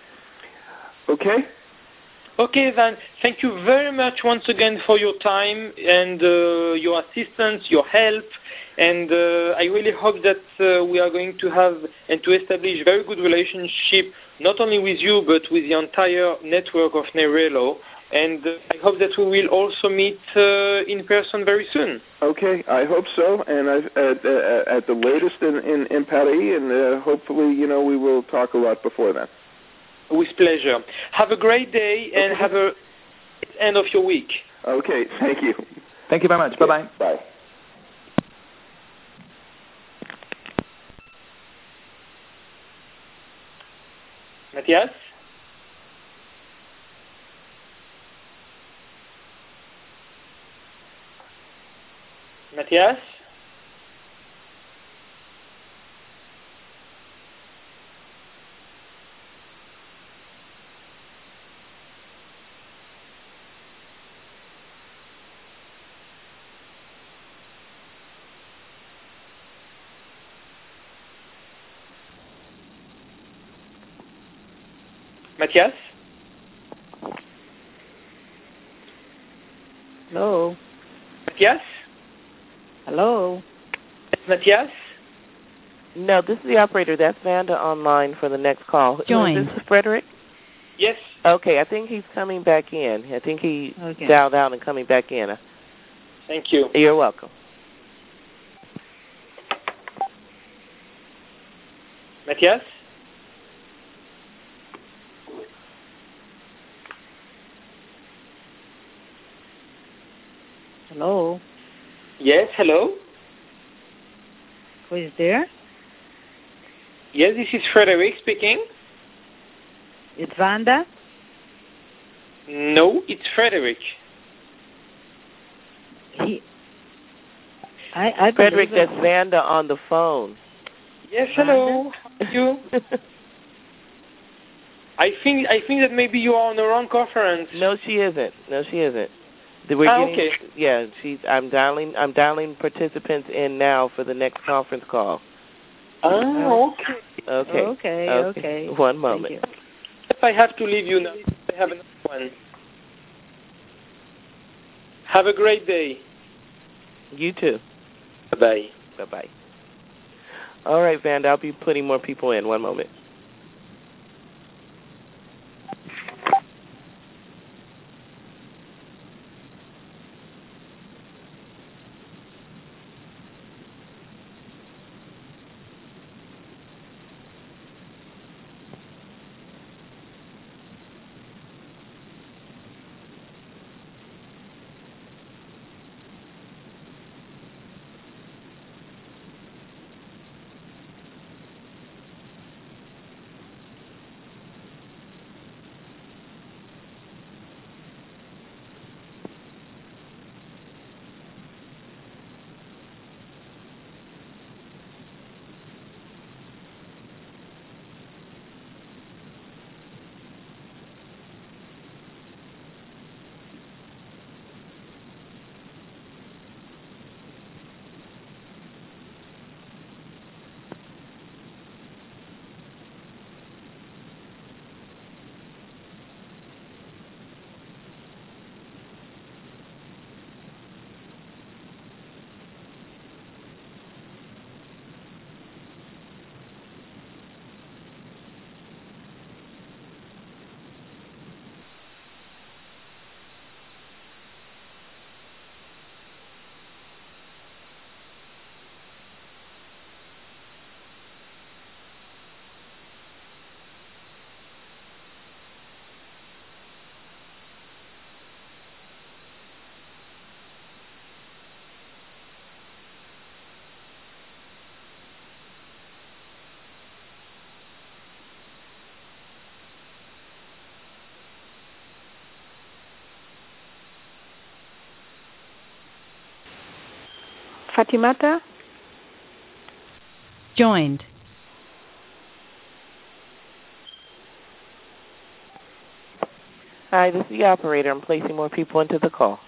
Okay. Okay, Van, thank you very much once again for your time and uh, your assistance, your help, and uh, I really hope that uh, we are going to have and to establish very good relationship, not only with you, but with the entire network of Narello, and uh, I hope that we will also meet uh, in person very soon. Okay, I hope so, and I, at, uh, at the latest in, in, in Paris, and uh, hopefully, you know, we will talk a lot before then. With pleasure. Have a great day and okay. have a great end of your week. Okay, thank you. Thank you very much. Okay. Bye-bye. Bye. Matthias? Matthias? Matthias? Hello. Matthias? Hello. Matthias? No, this is the operator. That's Vanda online for the next call. Join. Is this Frederick? Yes. Okay, I think he's coming back in. I think he Okay. dialed out and coming back in. Thank you. You're welcome. Matthias? Hello. Yes, hello? Who is there? Yes, this is Frederick speaking. It's Vanda. No, it's Frederick. He. I. I Frederick, believe that's Vanda on the phone. Yes, hello. How are you? I think I think that maybe you are on the wrong conference. No, she isn't. No, she isn't. We're ah, getting, okay. Yeah, she's. I'm dialing. I'm dialing participants in now for the next conference call. Ah, okay. Okay. Okay. Okay. One moment. If I have to leave you now, I have another one. Have a great day. You too. Bye-bye. Bye-bye. All right, Vanda, I'll be putting more people in. One moment. Fatimata? Joined. Hi, this is the operator. I'm placing more people into the call.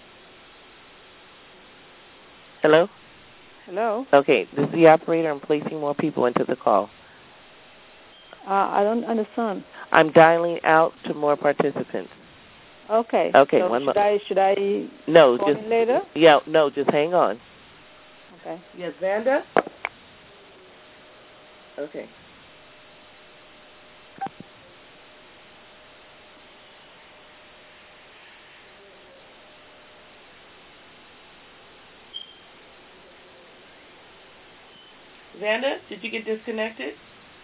Hello? Hello? Okay, this is the operator. I'm placing more people into the call. Uh, I don't understand. I'm dialing out to more participants. Okay. Okay, so one should mo- I should I no, call just in later? Yeah, no, just hang on. Okay. Yes, Vanda? Okay. Vanda, did you get disconnected?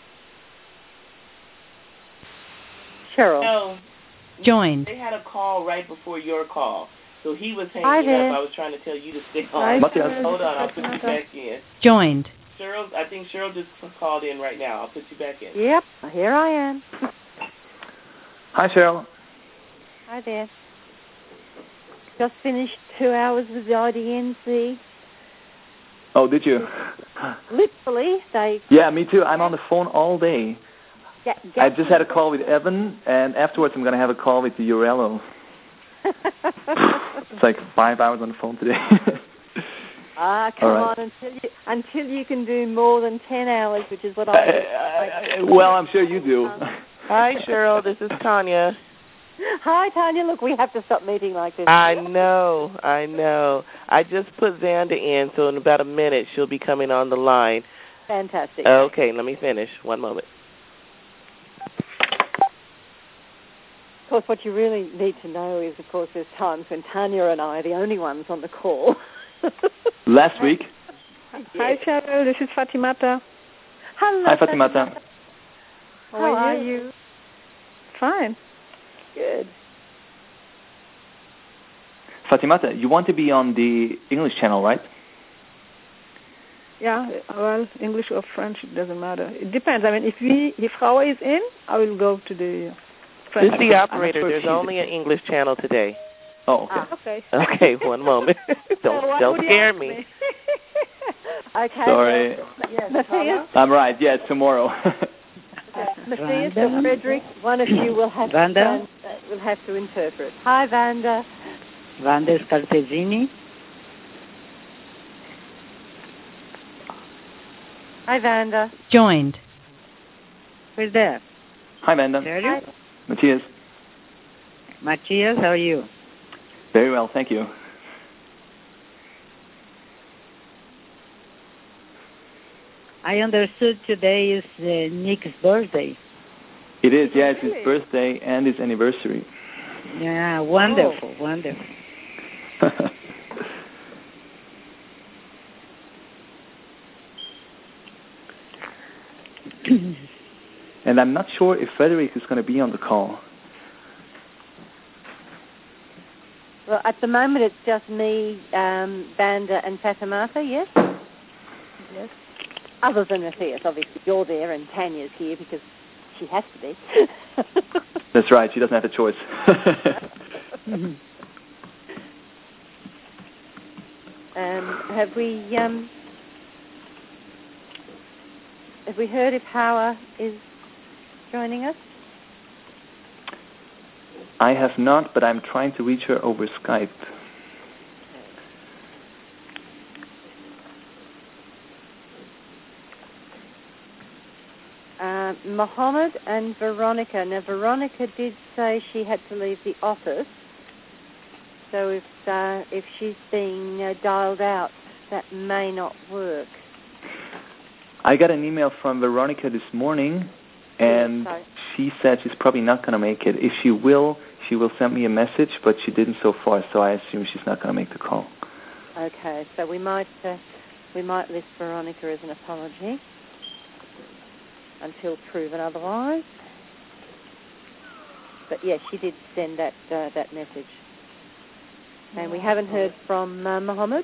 Cheryl. No. Joined. They had a call right before your call. So he was hanging Hi up. there. I was trying to tell you to stay Hi, on. Matthias. Hold on, I'll put you back in. Joined. Cheryl, I think Cheryl just called in right now. I'll put you back in. Yep, here I am. Hi, Cheryl. Hi there. Just finished two hours with the I D N C. Oh, did you? Literally, they... Yeah, me too. I'm on the phone all day. Get, I just had a call with Evan, and afterwards I'm going to have a call with the U R L O. It's like five hours on the phone today. Ah, come right. on, until you, until you can do more than ten hours, which is what I Uh, do. uh, well, I'm sure you do. Hi, Cheryl. This is Tanya. Hi, Tanya. Look, we have to stop meeting like this. I know. I know. I just put Xanda in, so in about a minute she'll be coming on the line. Fantastic. Okay, let me finish. One moment. Of course, what you really need to know is, of course, there's times when Tanya and I are the only ones on the call. Last week. Hi, Cheryl. This is Fatimata. Hello, Hi, Fatimata. How, How are are you? Fine. Good. Fatimata, you want to be on the English channel, right? Yeah, well, English or French, it doesn't matter. It depends. I mean, if we, if Rawa is in, I will go to the French. This is the operator. I'm There's only an English channel today. Oh, okay. Ah, okay. Okay, one moment. don't Well, don't would you scare ask me. me? Okay. Sorry. Yes, Matthias, I'm right. Yeah, it's tomorrow. uh, Matthias Vanda. and Frederick, one of you will have Vanda. to trans- uh, will have to interpret. Hi, Vanda. Vanda Scalpesini. Hi, Vanda. Joined. Who's there? Hi, Vanda. Sergio? Matthias. Matthias, how are you? Very well, thank you. I understood today is uh, Nick's birthday. It is, yeah, it's his birthday and his anniversary. Yeah, wonderful, oh. wonderful. And I'm not sure if Frederick is going to be on the call. Well, at the moment it's just me, um, Vanda, and Fatimata, yes? Yes. Other than Matthias, obviously. You're there and Tanya's here because she has to be. That's right, she doesn't have a choice. um, have we um, have we heard if Hawa is joining us? I have not, but I'm trying to reach her over Skype. Uh, Mohammed and Veronica. Now, Veronica did say she had to leave the office, so if uh, if she's being uh, dialed out, that may not work. I got an email from Veronica this morning, and Yes, she said she's probably not going to make it. If she will, she will send me a message, but she didn't so far, so I assume she's not going to make the call. Okay, so we might uh, we might list Veronica as an apology until proven otherwise. But yes, she did send that uh, that message, and we haven't heard from uh, Mohammed.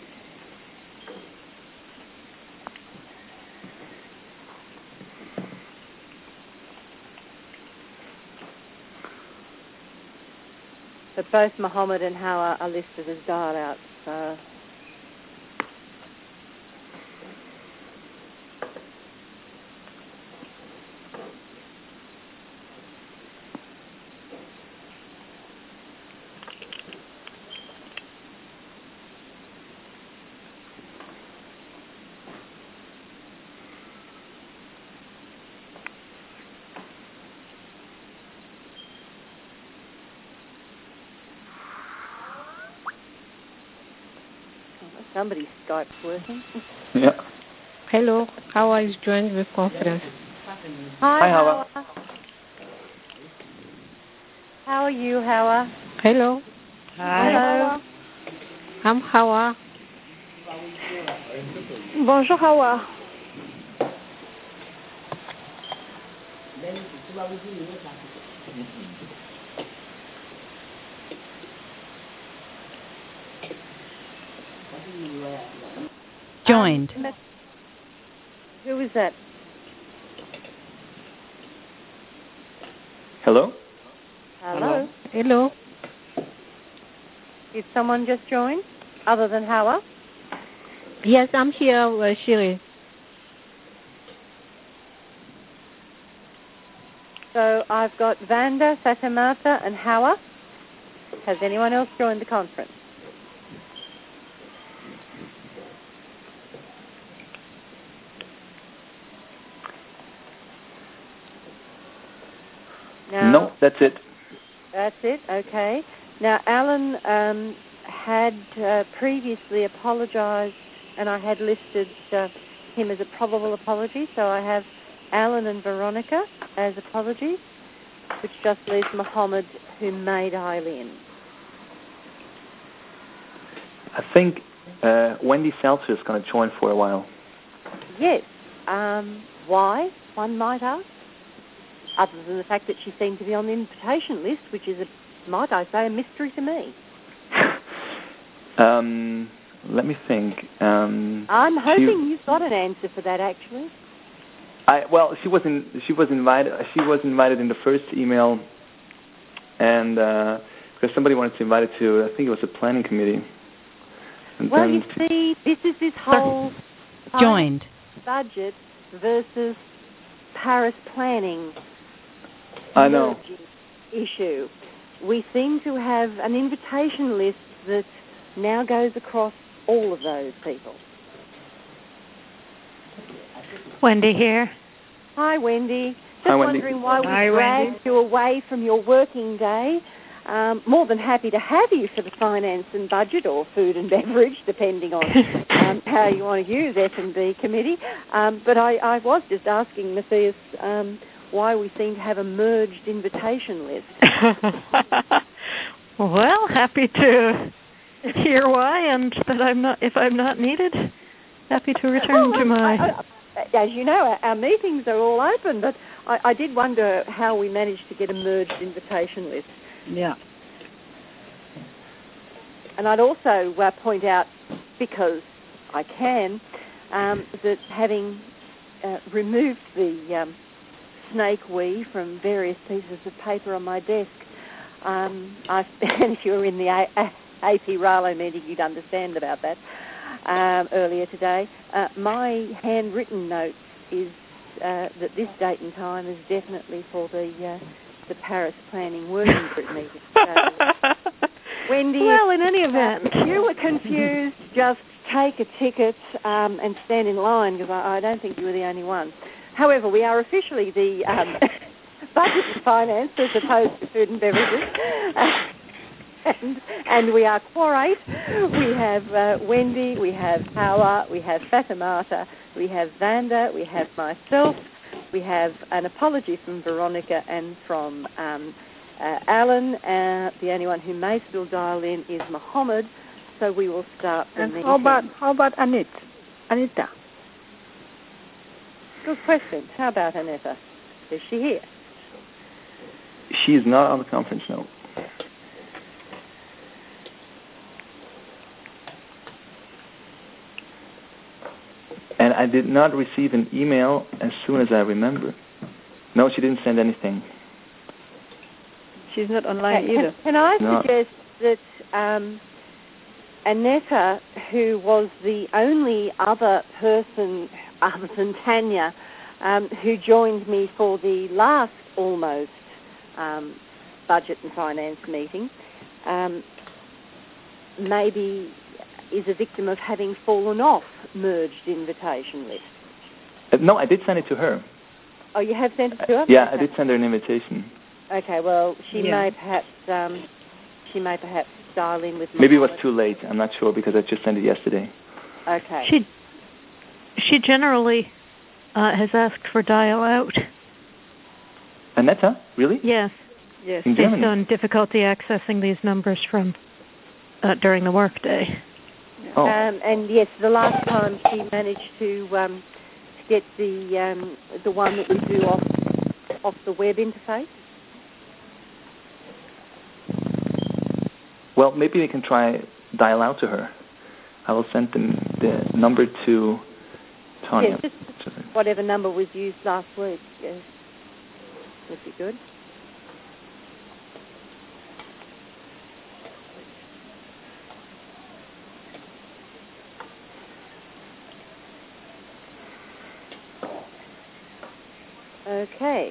But both Mohammed and Hawa are listed as dial-outs, so Somebody's Skype's working. Yeah. Hello, Hawa is joined with conference. Hi, Hi, Hawa. Hawa. How are you, Hawa? Hello. Hi. Hello. I'm Hawa. Bonjour, Hawa. Joined. Um, who is that? Hello? Hello. Hello. Did someone just join, other than Hawa? Yes, I'm here, uh, Shiri. So I've got Vanda, Fatimata, and Hawa. Has anyone else joined the conference? Now, No, that's it. That's it, okay. Now, Alan um, had uh, previously apologised, and I had listed uh, him as a probable apology, so I have Alan and Veronica as apologies, which just leaves Mohammed, who may dial in. I think uh, Wendy Seltzer is going to join for a while. Yes. Um, why, one might ask? Other than the fact that she seemed to be on the invitation list, which is, a, might I say, a mystery to me. um, let me think. Um, I'm hoping she, you've got an answer for that, actually. I well, she was in, she was invited. She was invited in the first email, and uh, because somebody wanted to invite her to, I think it was a planning committee. And Well, then you see, this is this whole Joined. budget versus Paris planning I know. issue. We seem to have an invitation list that now goes across all of those people. Wendy here. Hi, Wendy. Just Hi, Wendy. wondering why we Hi, dragged Wendy. you away from your working day. Um, more than happy to have you for the finance and budget, or food and beverage, depending on um, how you want to use F and B committee. Um, but I, I was just asking Matthias um, why we seem to have a merged invitation list. Well, happy to hear why, and that I'm not, if I'm not needed, happy to return well, to my. I, I, as you know, our, our meetings are all open, but I, I did wonder how we managed to get a merged invitation list. Yeah. And I'd also uh, point out, because I can, um, that having uh, removed the um, snake we from various pieces of paper on my desk, um, I, and if you were in the A- A- AP Raleigh meeting, you'd understand about that um, earlier today. Uh, my handwritten note is uh, that this date and time is definitely for the uh, the Paris Planning Working Group meeting. So, Wendy, Well, in any event, if you were confused, just take a ticket um, and stand in line, because I, I don't think you were the only one. However, we are officially the um, budget and finance as opposed to food and beverages. and, and we are quorate. We have uh, Wendy, we have Hawa, we have Fatimata, we have Vanda, we have myself, we have an apology from Veronica and from um, uh, Alan. Uh, the only one who may still dial in is Mohammed, so we will start the And meeting. how about how about Anit? Anita? Good question. How about Aneta? Is she here? She is not on the conference, no. And I did not receive an email as soon as I remember. No, she didn't send anything. She's not online Can, either. can I No. suggest that um, Aneta, who was the only other person other than Tanya, um, who joined me for the last almost um, budget and finance meeting, um, maybe is a victim of having fallen off merged invitation list. Uh, no, I did send it to her. Oh, you have sent it to her? Yeah, I Okay. did send her an invitation. Okay, well, she Yeah. may perhaps um, she may perhaps dial in with. Maybe it was too late. I'm not sure because I just sent it yesterday. Okay. She she generally uh, has asked for dial out. Annetta, really? Yes. Yes. In Based Germany? on difficulty accessing these numbers from uh, during the workday. Oh. Um, and yes, the last time she managed to um, get the um, the one that we do off off the web interface. Well, maybe we can try dial out to her. I will send them the number to Tanya. Yes, just whatever number was used last week. Yes, would be good. Okay.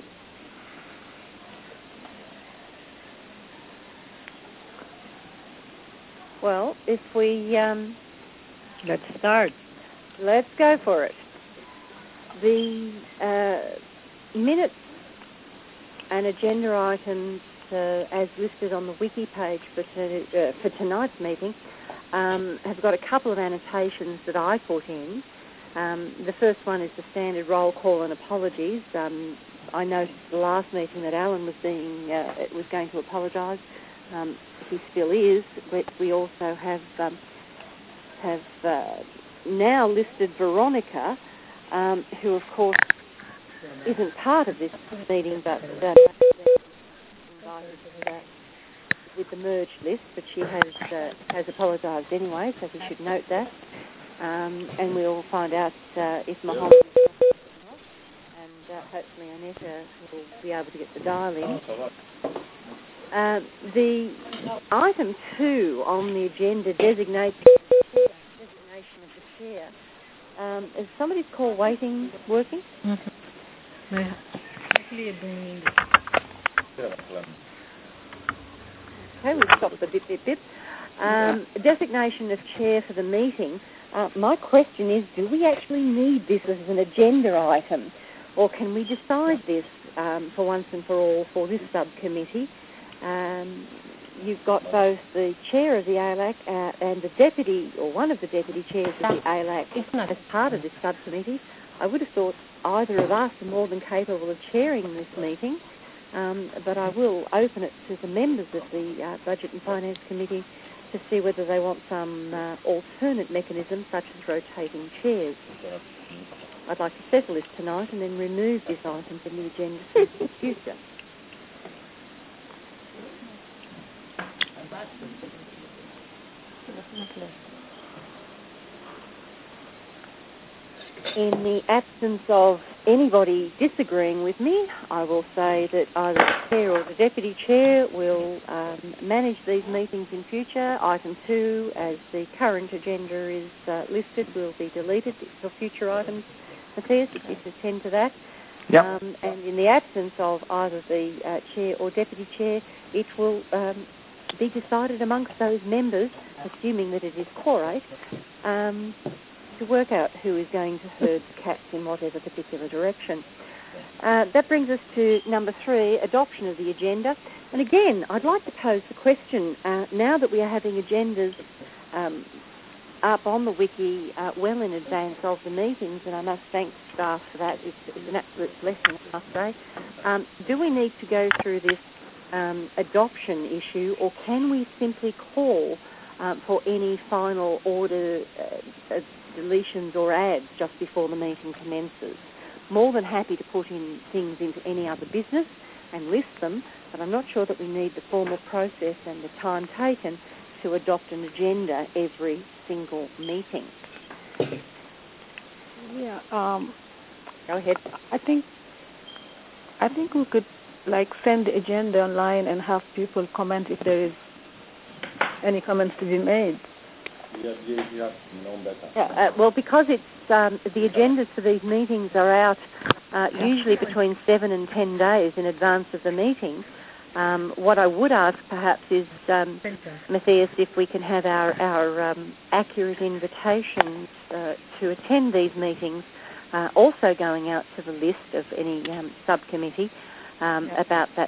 Well, if we um, let's start. Let's go for it. The uh, minutes and agenda items, uh, as listed on the wiki page for, to, uh, for tonight's meeting, um, have got a couple of annotations that I put in. Um, the first one is the standard roll call and apologies. Um, I noticed the last meeting that Alan was being uh, was going to apologise. Um, he still is, but we also have um, have uh, now listed Veronica, um, who of course isn't part of this meeting, but uh, invited uh, with the merged list. But she has uh, has apologised anyway, so we should note that. Um, and we'll find out uh, if Mohammed is not, and uh, hopefully Annetta will be able to get the dial in. Uh, the item two on the agenda designates designation of the chair. Um, is somebody's call waiting working? Mm-hmm. Yeah. Actually, I'm doing Okay, we've stopped the bip, bip, bip. Um, designation of chair for the meeting. Uh, my question is, do we actually need this as an agenda item, or can we decide this um, for once and for all for this subcommittee? Um, you've got both the chair of the A L A C uh, and the deputy, or one of the deputy chairs of the A L A C as part of this subcommittee. I would have thought either of us are more than capable of chairing this meeting, um, but I will open it to the members of the uh, Budget and Finance Committee to see whether they want some uh, alternate mechanism, such as rotating chairs. I'd like to settle this tonight and then remove this item from the agenda for the future. In the absence of anybody disagreeing with me, I will say that either the chair or the deputy chair will um, manage these meetings in future. Item two, as the current agenda is uh, listed, will be deleted for future items. Matthias, if you could attend to that. Yep. Um, and in the absence of either the uh, chair or deputy chair, it will um, be decided amongst those members, assuming that it is quorate, um, to work out who is going to herd the cats in whatever particular direction. Uh, that brings us to number three, adoption of the agenda. And again, I'd like to pose the question, uh, now that we are having agendas um, up on the wiki uh, well in advance of the meetings, and I must thank staff for that, it's, it's an absolute blessing, I must say, um, do we need to go through this um, adoption issue, or can we simply call um, for any final order uh, uh, deletions or adds just before the meeting commences? More than happy to put in things into any other business and list them, but I'm not sure that we need the formal process and the time taken to adopt an agenda every single meeting. Yeah. Um, Go ahead. I think I think we could like send the agenda online and have people comment if there is any comments to be made. You, you, you have known better. Yeah, uh, well, because it's um, the agendas for these meetings are out uh, usually between seven and ten days in advance of the meeting. Um, what I would ask perhaps is, um, Matthias, if we can have our, our um, accurate invitations uh, to attend these meetings uh, also going out to the list of any um, subcommittee um, about that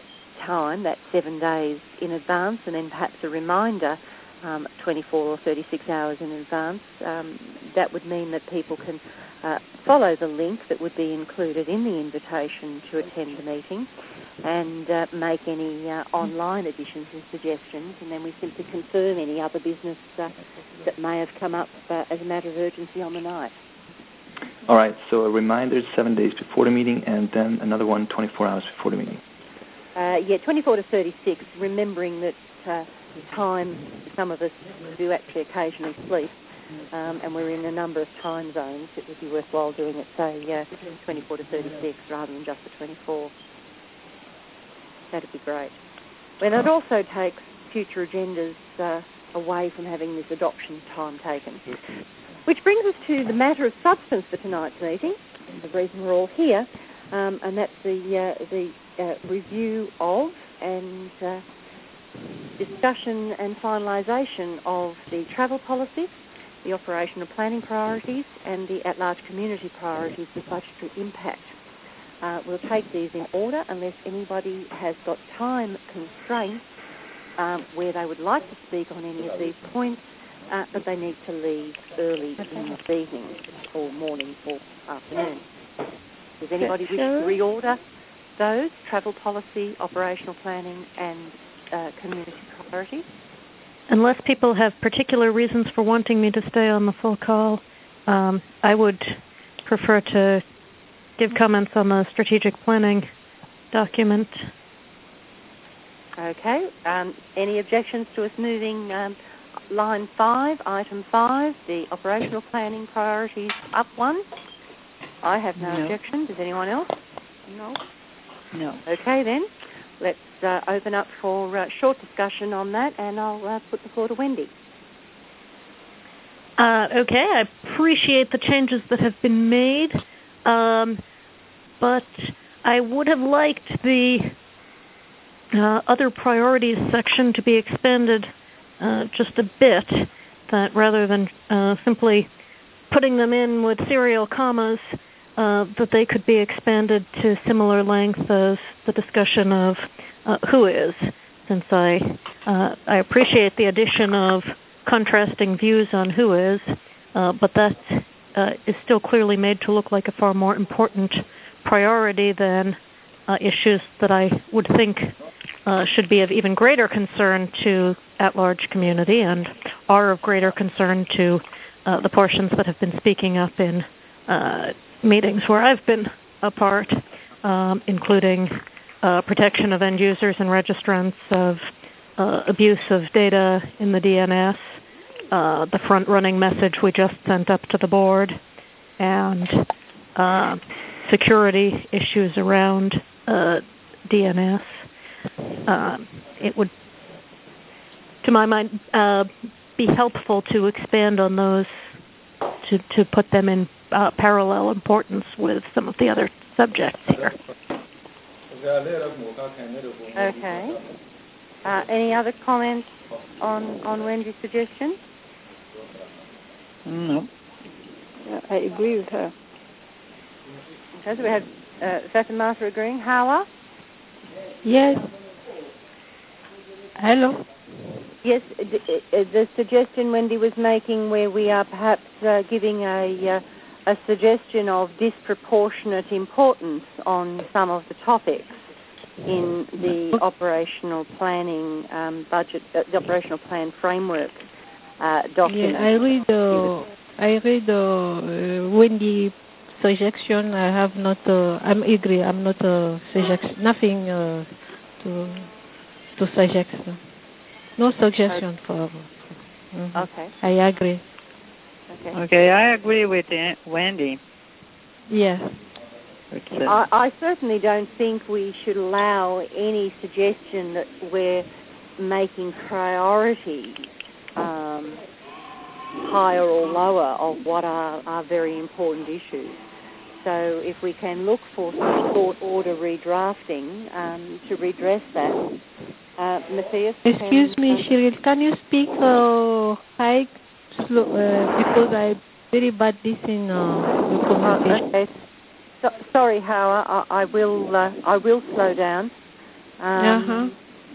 time, that's seven days in advance, and then perhaps a reminder um, twenty-four or thirty-six hours in advance. Um, that would mean that people can uh, follow the link that would be included in the invitation to attend the meeting and uh, make any uh, online additions and suggestions, and then we simply confirm any other business uh, that may have come up uh, as a matter of urgency on the night. All right, so a reminder seven days before the meeting, and then another one twenty-four hours before the meeting. Uh, yeah, twenty-four to thirty-six, remembering that uh, time, some of us do actually occasionally sleep, um, and we're in a number of time zones. It would be worthwhile doing it, say, uh, twenty-four to thirty-six rather than just the twenty-four. That'd be great. And it also takes future agendas uh, away from having this adoption time taken. Which brings us to the matter of substance for tonight's meeting, the reason we're all here, um, and that's the, uh, the uh, review of and uh, discussion and finalisation of the travel policy, the operational planning priorities, and the at-large community priorities with budgetary impact. Uh, we'll take these in order unless anybody has got time constraints um, where they would like to speak on any of these points, uh, but they need to leave early in the evening or morning or afternoon. Does anybody wish to reorder those, travel policy, operational planning and uh, community priorities? Unless people have particular reasons for wanting me to stay on the full call, um, I would prefer to give comments on the strategic planning document. Okay. Um, any objections to us moving um, line five, item five, the operational planning priorities up one? I have no, no. objection. Does anyone else? No. No. Okay then. Let's uh, open up for uh, short discussion on that, and I'll uh, put the floor to Wendy. Uh, okay. I appreciate the changes that have been made. Um, but I would have liked the uh, other priorities section to be expanded uh, just a bit, that rather than uh, simply putting them in with serial commas, uh, that they could be expanded to similar length as the discussion of uh, who is, since I, uh, I appreciate the addition of contrasting views on who is, uh, but that Uh, is still clearly made to look like a far more important priority than uh, issues that I would think uh, should be of even greater concern to at-large community and are of greater concern to uh, the portions that have been speaking up in uh, meetings where I've been a part, um, including uh, protection of end users and registrants, of uh, abuse of data in the D N S, Uh, the front-running message we just sent up to the board, and uh, security issues around uh, D N S. Uh, it would, to my mind, uh, be helpful to expand on those, to, to put them in uh, parallel importance with some of the other subjects here. Okay. Uh, any other comments on, on Wendy's suggestion? No. Yeah, I agree with her. Okay, so we have uh, Fatima agreeing. Hawa? Yes. Hello. Yes, the, the suggestion Wendy was making, where we are perhaps uh, giving a, uh, a suggestion of disproportionate importance on some of the topics in the operational planning um, budget, uh, the operational plan framework uh, document. Yeah, I read. Uh, I read uh, Wendy suggestion. I have not. Uh, I'm agree. I'm not uh, suggest nothing uh, to to suggest. No suggestion okay. for. Mm-hmm. Okay. I agree. Okay. Okay, I agree with Wendy. Yeah. I, I certainly don't think we should allow any suggestion that we're making priority um, higher or lower of what are, are very important issues. So if we can look for some short order redrafting um, to redress that. Uh, Matthias? Excuse can, me, um, Cheryl, can you speak uh, high, slow, uh, because I very bad listen uh, the communication. Oh, okay. So, sorry, Howard. I, I will. Uh, I will slow down. Um, Uh-huh.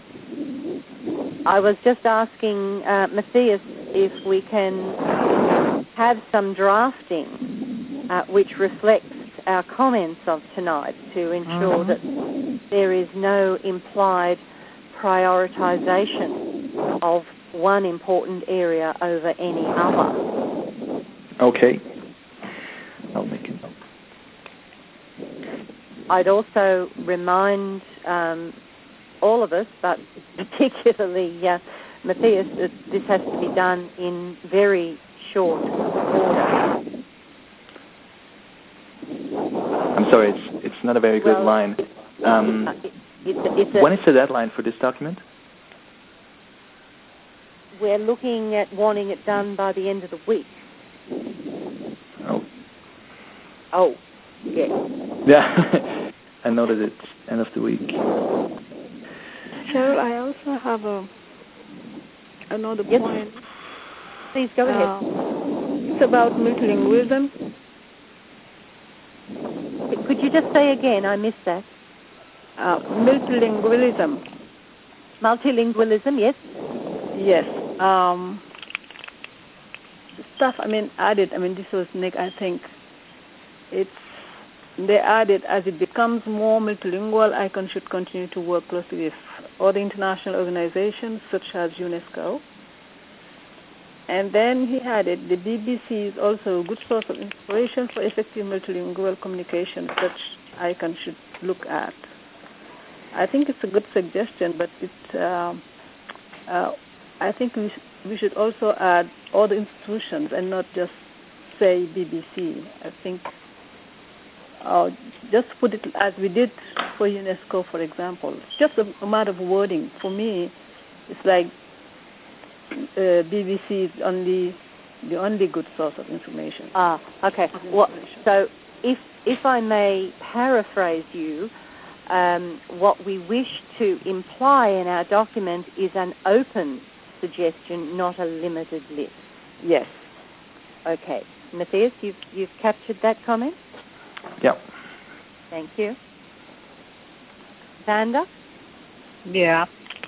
I was just asking uh, Matthias if we can have some drafting uh, which reflects our comments of tonight to ensure Uh-huh. that there is no implied prioritisation of one important area over any other. Okay. I'll make it. I'd also remind um, all of us, but particularly uh, Matthias, that this has to be done in very short order. I'm sorry, it's it's not a very good Well, line. Um, uh, it, it's a, it's a, when is the deadline for this document? we're looking at wanting it done by the end of the week. Oh. Oh, yes. Yeah. I know that it's end of the week. Cheryl, I also have a another Yes. point. Please go ahead. Uh, it's about multilingualism. Could you just say again? I missed that. Uh, multilingualism. Multilingualism, yes. Yes. Um, stuff, I mean, added, I mean, this was Nick, I think. It's, they added, as it becomes more multilingual, ICON should continue to work closely with other international organizations such as UNESCO. And then he added, the B B C is also a good source of inspiration for effective multilingual communication, such ICON should look at. I think it's a good suggestion, but it, uh, uh, I think we, sh- we should also add other institutions and not just say B B C. I think uh, just put it as we did for UNESCO, for example. Just a, a matter of wording. For me, it's like uh, B B C is only the only good source of information. Ah, okay. Well, so if if I may paraphrase you, um, what we wish to imply in our document is an open suggestion, not a limited list. Yes. Okay. Matthias, you've, you've captured that comment? Yeah. Thank you. Vanda? Yeah.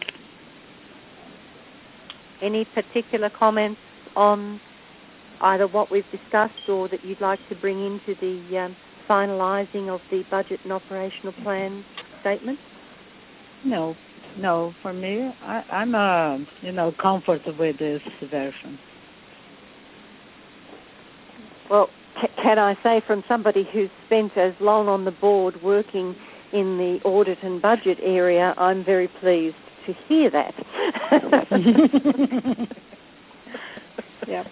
Any particular comments on either what we've discussed or that you'd like to bring into the um, finalising of the budget and operational plan statement? No, no. For me, I, I'm uh, you know comfortable with this version. Well, c- can I say from somebody who's spent as long on the board working in the audit and budget area, I'm very pleased to hear that. Yep.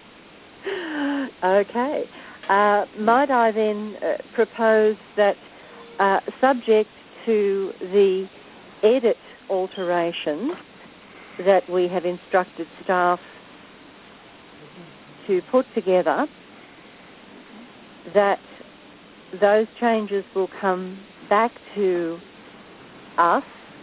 Okay. Uh, might I then uh, propose that, uh, subject to the edit alterations that we have instructed staff to put together, that those changes will come back to us.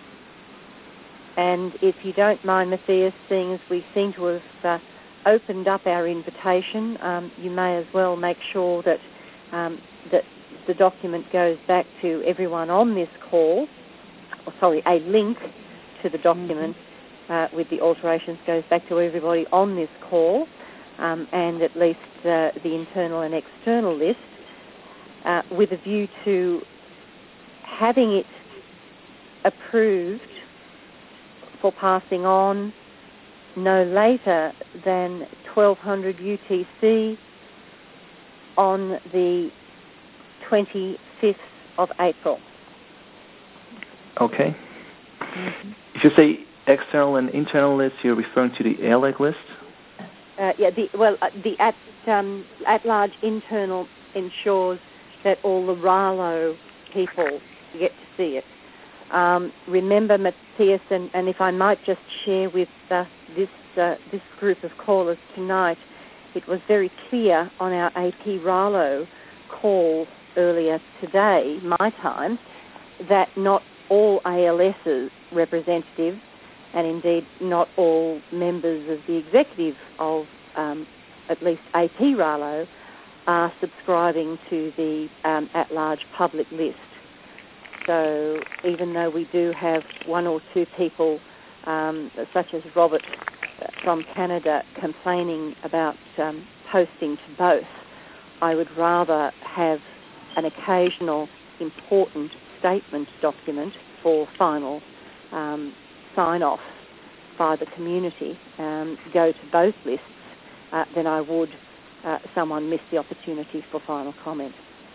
And if you don't mind, Matthias, seeing as we seem to have uh, opened up our invitation, um, you may as well make sure that um, that the document goes back to everyone on this call, or sorry, a link to the document uh, with the alterations goes back to everybody on this call, um, and at least uh, the internal and external list, uh, with a view to having it approved for passing on no later than twelve hundred U T C on the twenty-fifth of April. Okay. Mm-hmm. If you say external and internal list, you're referring to the A L E C list? Uh, yeah, the, well, uh, the at, um, at-large internal ensures that all the R A L O people get to see it. Um, remember, Matthias, and, and if I might just share with uh, this uh, this group of callers tonight, it was very clear on our A P R A L O call earlier today, my time, that not all A L S's representatives, and indeed not all members of the executive of um, at least A P R A L O, are subscribing to the um, at-large public list. so even though we do have one or two people, um, such as Robert from Canada, complaining about um, posting to both, I would rather have an occasional important statement document for final um, sign-off by the community um, go to both lists uh, than I would uh, someone miss the opportunity for final comment.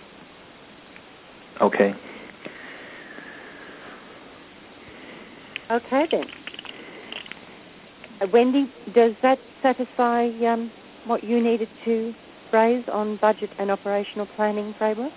Okay. Okay then. Uh, Wendy, does that satisfy um, what you needed to raise on budget and operational planning framework?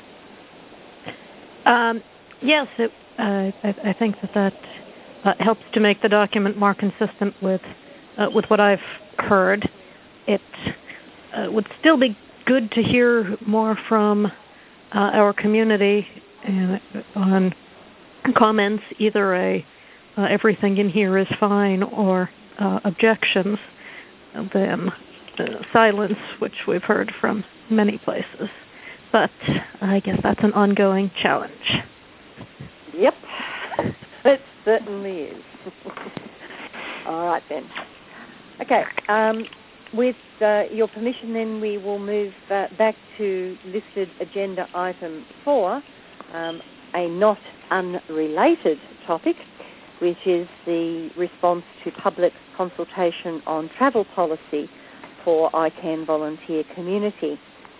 Um, yes, it, uh, I, I think that that uh, helps to make the document more consistent with uh, with what I've heard. It uh, would still be good to hear more from uh, our community uh, on comments, either a uh, everything in here is fine or uh, objections, than uh, silence, which we've heard from many places. But I guess that's an ongoing challenge. Yep, it certainly is. All right then. Okay, um, with uh, your permission then we will move uh, back to listed agenda item four, um, a not unrelated topic, which is the response to public consultation on travel policy for I CAN volunteer community.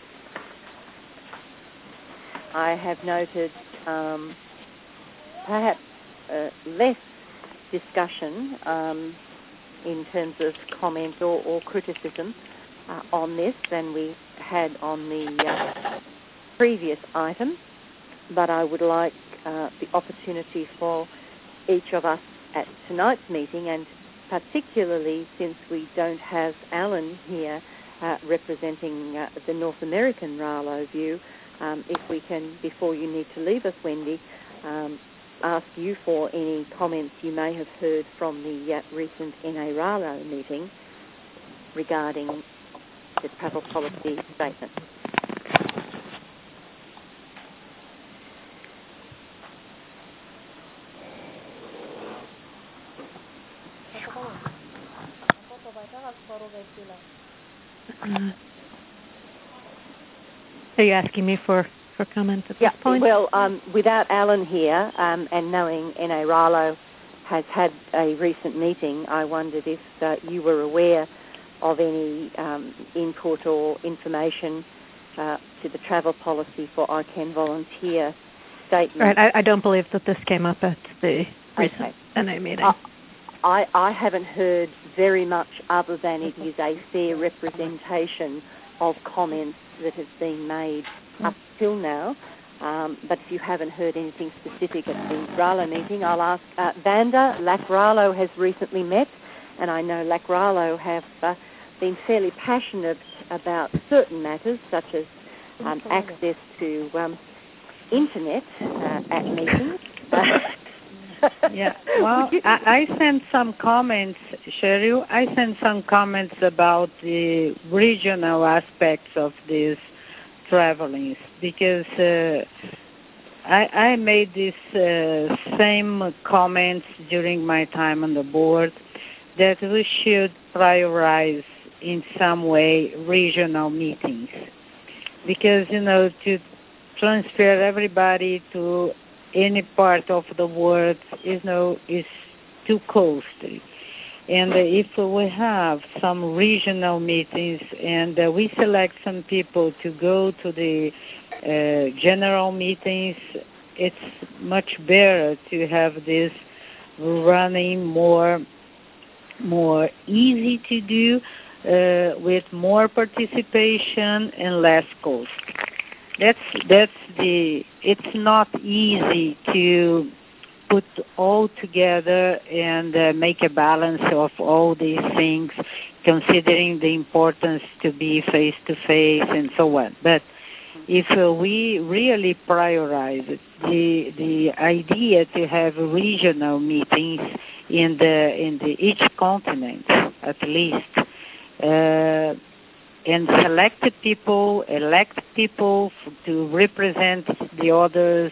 I have noted um, perhaps uh, less discussion um, in terms of comment or, or criticism uh, on this than we had on the uh, previous item, but I would like uh, the opportunity for each of us at tonight's meeting, and particularly since we don't have Alan here uh, representing uh, the North American RALO view, um, if we can, before you need to leave us, Wendy, um, ask you for any comments you may have heard from the uh, recent N A RALO meeting regarding the travel policy statement. Uh, are you asking me for, for comment at yeah, this point? Well, um, without Alan here um, and knowing N A RALO has had a recent meeting, I wondered if uh, you were aware of any um, input or information uh, to the travel policy for I CAN volunteer statement. Right, I, I don't believe that this came up at the recent okay. N A meeting. Uh, I, I haven't heard very much other than it is a fair representation of comments that have been made up till now. Um, but if you haven't heard anything specific at the RALO meeting, I'll ask uh, Vanda. L A C RALO has recently met, and I know L A C RALO have uh, been fairly passionate about certain matters, such as um, access to um, internet uh, at meetings. Yeah, well, I, I sent some comments, Cheryl. I sent some comments about the regional aspects of these travelings because uh, I, I made these uh, same comments during my time on the board that we should prioritize in some way regional meetings because, you know, to transfer everybody to any part of the world, you know, is too costly. And uh, if we have some regional meetings and uh, we select some people to go to the uh, general meetings, it's much better to have this running more, more easy to do uh, with more participation and less cost. That's that's the. It's not easy to put all together and uh, make a balance of all these things, considering the importance to be face to face and so on. But if uh, we really prioritize the the idea to have regional meetings in the in the each continent at least. Uh, and select people, elect people f- to represent the others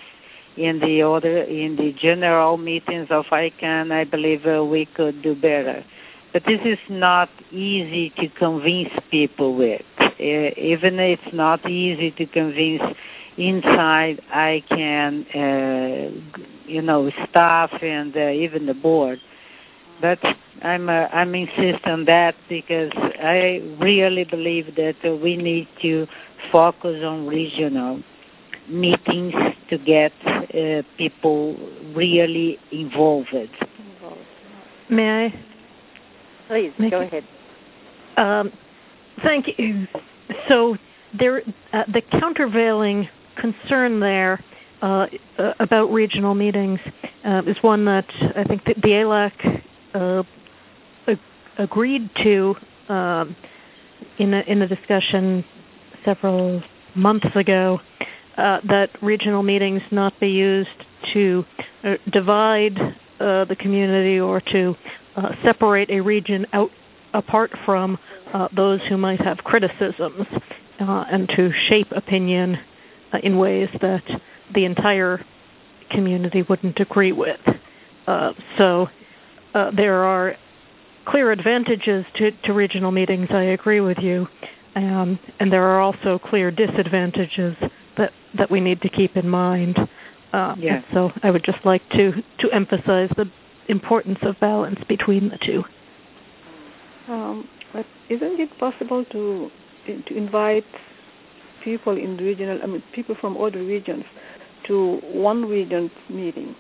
in the other, in the general meetings of I CAN, I believe uh, we could do better. But this is not easy to convince people with. Uh, even it's not easy to convince inside I CAN, uh, you know, staff and uh, even the board. But I'm uh, I'm insist on that because I really believe that uh, we need to focus on regional meetings to get uh, people really involved. May I? Please, Make go it? ahead. Um, thank you. So there, uh, the countervailing concern there uh, uh, about regional meetings uh, is one that I think that the A L A C uh, ag- agreed to um, in a, in a discussion several months ago, uh, that regional meetings not be used to uh, divide uh, the community or to uh, separate a region out apart from uh, those who might have criticisms uh, and to shape opinion uh, in ways that the entire community wouldn't agree with. Uh, so uh, there are clear advantages to, to regional meetings, I agree with you, um, and there are also clear disadvantages that, that we need to keep in mind. Uh, yeah. So I would just like to, to emphasize the importance of balance between the two. Um, but isn't it possible to to invite people in regional, I mean, people from other regions to one region's meeting?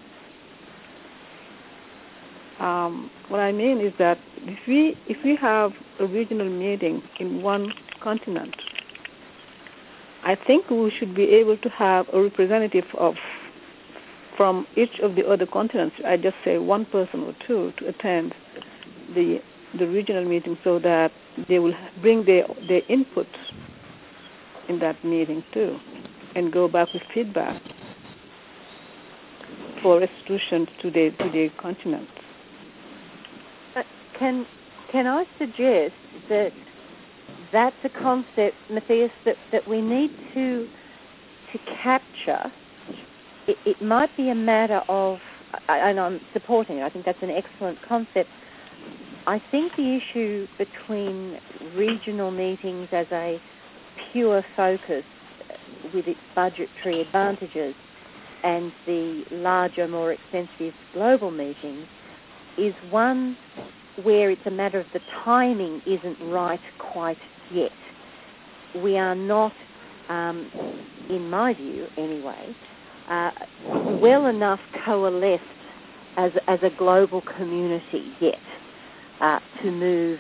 Um, what I mean is that if we if we have a regional meeting in one continent, I think we should be able to have a representative of from each of the other continents. I just say one person or two to attend the the regional meeting, so that they will bring their their input in that meeting too, and go back with feedback for restitution to their to their continent. Uh, can can I suggest that that's a concept, Matthias, that, that we need to to capture? It, it might be a matter of, and I'm supporting it, I think that's an excellent concept. I think the issue between regional meetings as a pure focus with its budgetary advantages and the larger, more expensive global meetings is one where it's a matter of the timing isn't right quite yet. We are not, um, in my view anyway, uh, well enough coalesced as, as a global community yet uh, to move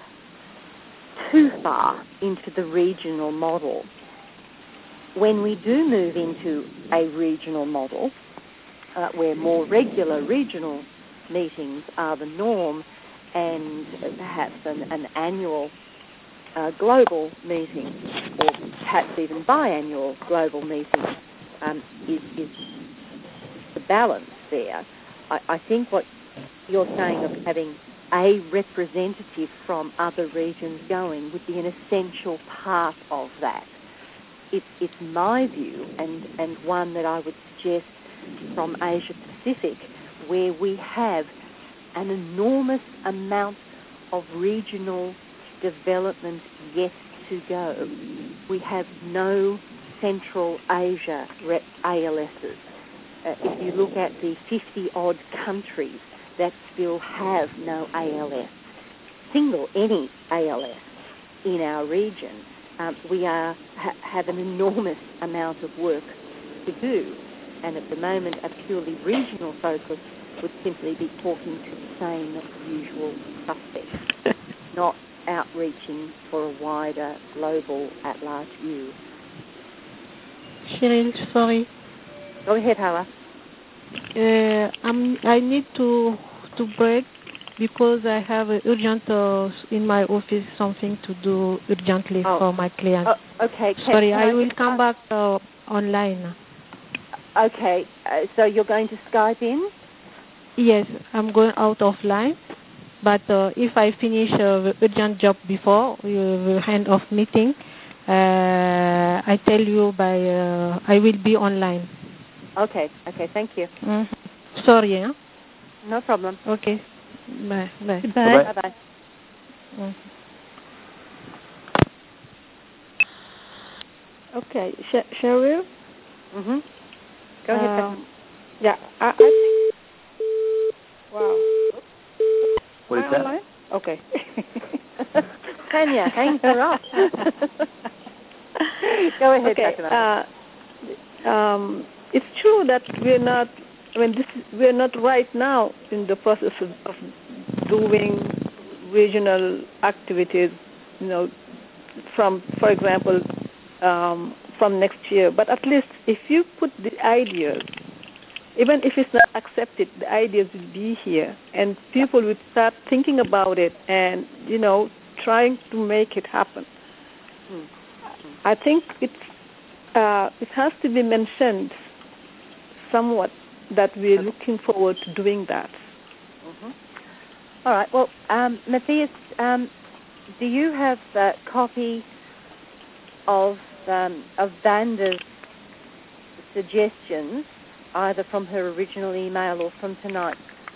too far into the regional model. When we do move into a regional model, uh, where more regular regional meetings are the norm, and perhaps an, an annual uh, global meeting, or perhaps even biannual global meeting, um, is, is the balance there. I, I think what you're saying of having a representative from other regions going would be an essential part of that. It, it's my view, and, and one that I would suggest from Asia Pacific, where we have an enormous amount of regional development yet to go. We have no Central Asia A L Ss. Uh, if you look at the fifty-odd countries that still have no A L S, single any A L S in our region, um, we are ha- have an enormous amount of work to do. And at the moment, a purely regional focus would simply be talking to the same usual suspects, not outreaching for a wider global at-large view. Cheryl, sorry. Go ahead, Hala. Uh, I'm, I need to to break because I have a urgent uh, in my office something to do urgently oh. for my client. Oh, okay. Can, sorry, can I, I will just come ask... back uh, online. Okay, uh, so you're going to Skype in? Yes, I'm going out offline. But uh, if I finish uh, the urgent job before uh, the end of meeting, uh, I tell you by uh, I will be online. Okay, okay, thank you. Mm-hmm. Sorry, huh? No problem. Okay. Bye. Bye. Bye. Bye-bye. Mm. Okay, Sh- Cheryl? Mm-hmm. Go ahead, Um, yeah, I, I think... Wow. What is Am I that? online? Okay. Tanya, hang her up. Go ahead, okay. Fatima. Uh, um, it's true that we're not, I mean, this is, we're not right now in the process of, of doing regional activities, you know, from, for example, um, from next year. But at least if you put the ideas, even if it's not accepted, the ideas will be here, and people will start thinking about it and, you know, trying to make it happen. Mm. I think it's, uh, it has to be mentioned somewhat that we're looking forward to doing that. Mm-hmm. All right. Well, um, Matthias, um, do you have a copy of um, of Vanda's suggestions, either from her original email or from tonight's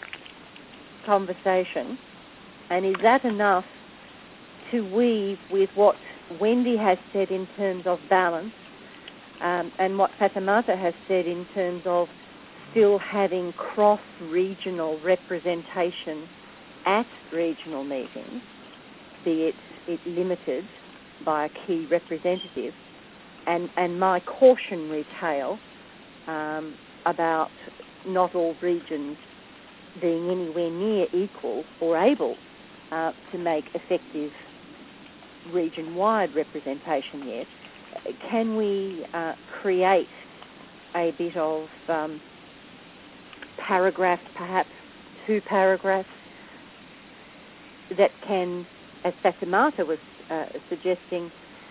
conversation? And is that enough to weave with what Wendy has said in terms of balance, um, and what Fatoumata has said in terms of still having cross-regional representation at regional meetings, be it, it limited by a key representative, and, and my cautionary tale um, about not all regions being anywhere near equal or able uh, to make effective region-wide representation yet. Can we uh, create a bit of um, paragraph, perhaps two paragraphs, that can, as Fatoumata was uh, suggesting,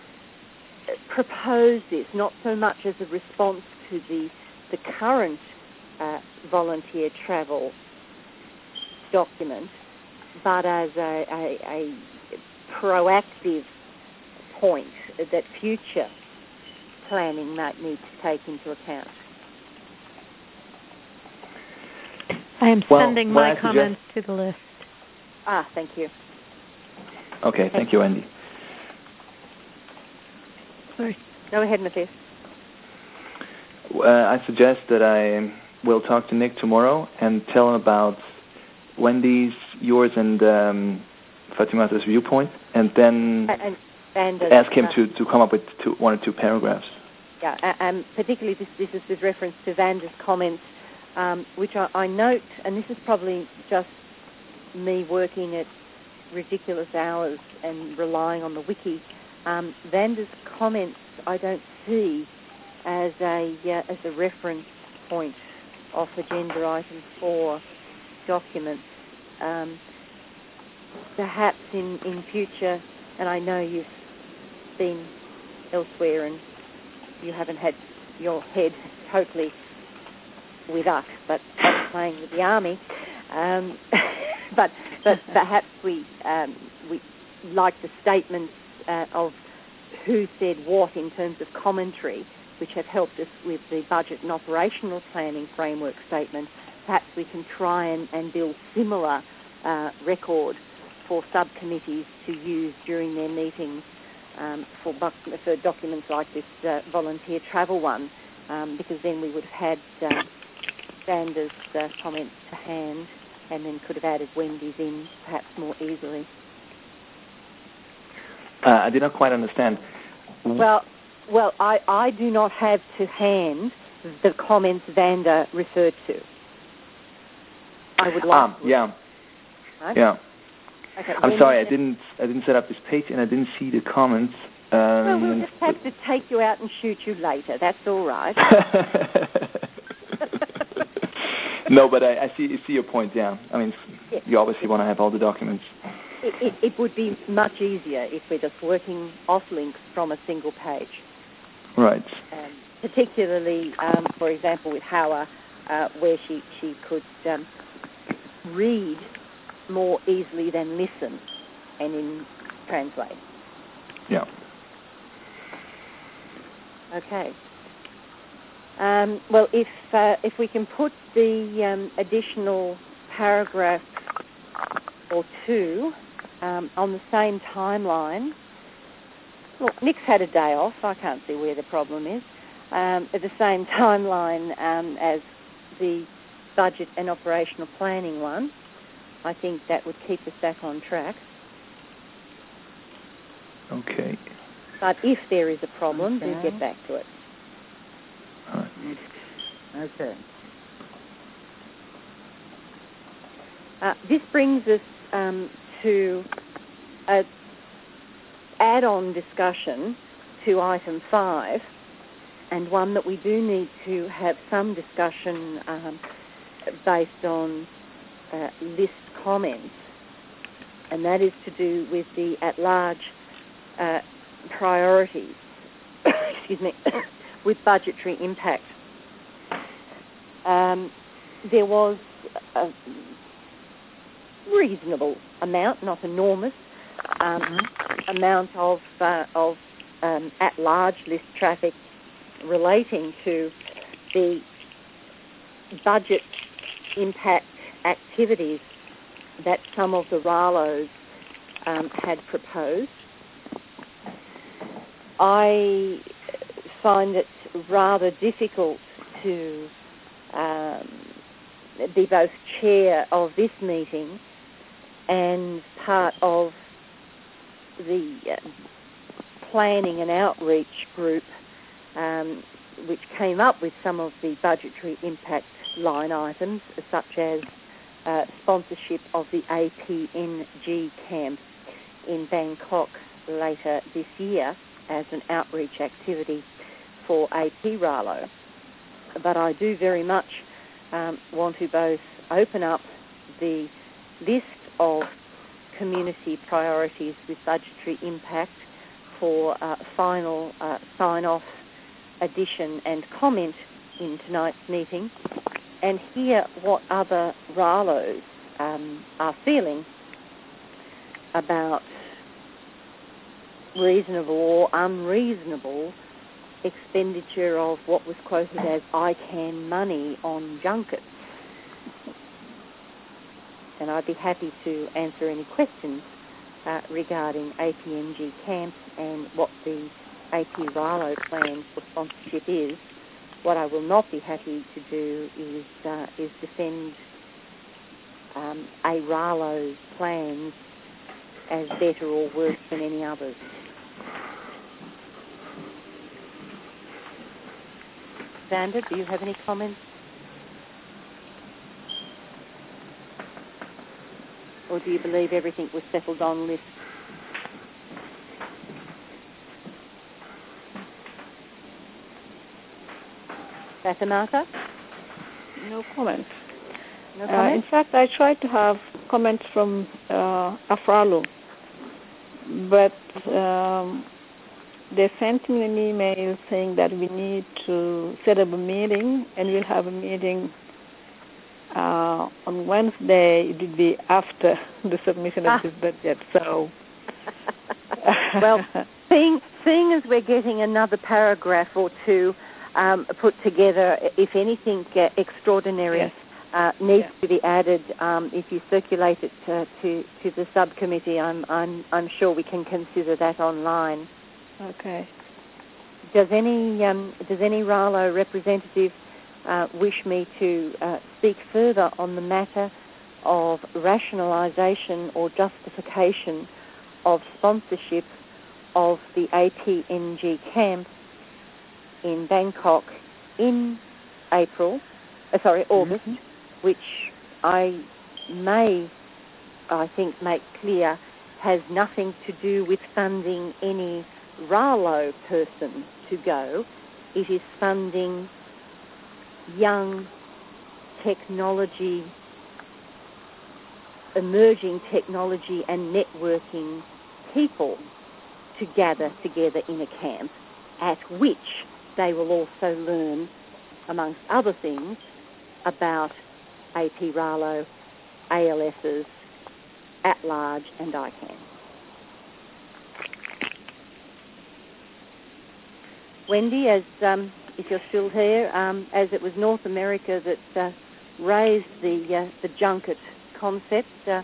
propose this, not so much as a response to the, the current uh, volunteer travel document, but as a, a, a proactive point that future planning might need to take into account. I am well, sending well, my I comments suggest... to the list. Ah, thank you. Okay, thank you, Wendy. Sorry. Go ahead, Matthias. Uh, I suggest that I will talk to Nick tomorrow and tell him about Wendy's, yours, and um, Fatoumata's viewpoint, and then and, and, uh, ask him uh, to, to come up with two, one or two paragraphs. Yeah, and particularly this, this is with reference to Vanda's comments, um, which I, I note, and this is probably just me working at ridiculous hours and relying on the wiki. Um, Vanda's comments I don't see as a uh, as a reference point off agenda item four documents. Um, perhaps in, in future, and I know you've been elsewhere and you haven't had your head totally with us, but playing with the army. Um, but but perhaps we um, we like the statements uh, of who said what in terms of commentary, which have helped us with the budget and operational planning framework statement. Perhaps we can try and, and build similar uh, record for subcommittees to use during their meetings um, for, bu- for documents like this uh, volunteer travel one, um, because then we would have had uh, Vanda's uh, comments to hand and then could have added Wendy's in perhaps more easily. Uh, I did not quite understand. Well, well, I, I do not have to hand the comments Vanda referred to. I would like ah, to. Yeah. Right? Yeah. Okay, I'm sorry, I didn't I didn't set up this page and I didn't see the comments. Um, well, we'll just have to take you out and shoot you later. That's all right. No, but I, I see see your point. Yeah, I mean, yes. You obviously want to have all the documents. It, it, it would be much easier if we're just working off links from a single page. Right. Um, particularly, um, for example, with Hawa, uh, where she she could um, read more easily than listen, and in translate. Yeah. Okay. Um, well, if uh, if we can put the um, additional paragraph or two um, on the same timeline. Look, Nick's had a day off. I can't see where the problem is. Um, at the same timeline um, as the budget and operational planning one, I think that would keep us back on track. Okay. But if there is a problem, Okay. do get back to it. All right. Okay. Uh, this brings us um, to a add-on discussion to item five, and one that we do need to have some discussion um, based on uh, list comments, and that is to do with the at-large uh, priorities, excuse me, with budgetary impact. Um, there was a reasonable amount, not enormous, um, mm-hmm. amount of uh, of um, at-large list traffic relating to the budget impact activities that some of the R A L Os um, had proposed. I find it rather difficult to um, be both chair of this meeting and part of the uh, planning and outreach group um, which came up with some of the budgetary impact line items, such as uh, sponsorship of the A P N G camp in Bangkok later this year as an outreach activity for A P R A L O. But I do very much um, want to both open up the list of community priorities with budgetary impact for uh, final uh, sign-off, addition and comment in tonight's meeting, and hear what other R A L Os um, are feeling about reasonable or unreasonable expenditure of what was quoted as I CAN money on junkets. And I'd be happy to answer any questions uh, regarding A P N G camp and what the A P R A L O plan for sponsorship is. What I will not be happy to do is uh, is defend um, a R A L O's plans as better or worse than any others. Xander, do you have any comments? Or do you believe everything was settled on list? Fatimata? No comment. No Uh, comment? in fact, I tried to have comments from uh, Afralu, but um, they sent me an email saying that we need to set up a meeting, and we'll have a meeting uh, on Wednesday. It will be after the submission ah. of this budget. So, well, seeing seeing as we're getting another paragraph or two um, put together, if anything uh, extraordinary yes. uh, needs yeah. to be added, um, if you circulate it uh, to to the subcommittee, I'm I'm I'm sure we can consider that online. Okay. Does any um, does any R A L O representative uh, wish me to uh, speak further on the matter of rationalisation or justification of sponsorship of the A P N G camp in Bangkok in April, uh, sorry, August, mm-hmm. which I may, I think, make clear has nothing to do with funding any R A L O person to go. It is funding young technology, emerging technology and networking people to gather together in a camp, at which they will also learn, amongst other things, about A P R A L O, A L S's, at-large and I CAN. Wendy, as um, if you're still here, um, as it was North America that uh, raised the uh, the junket concept. Uh,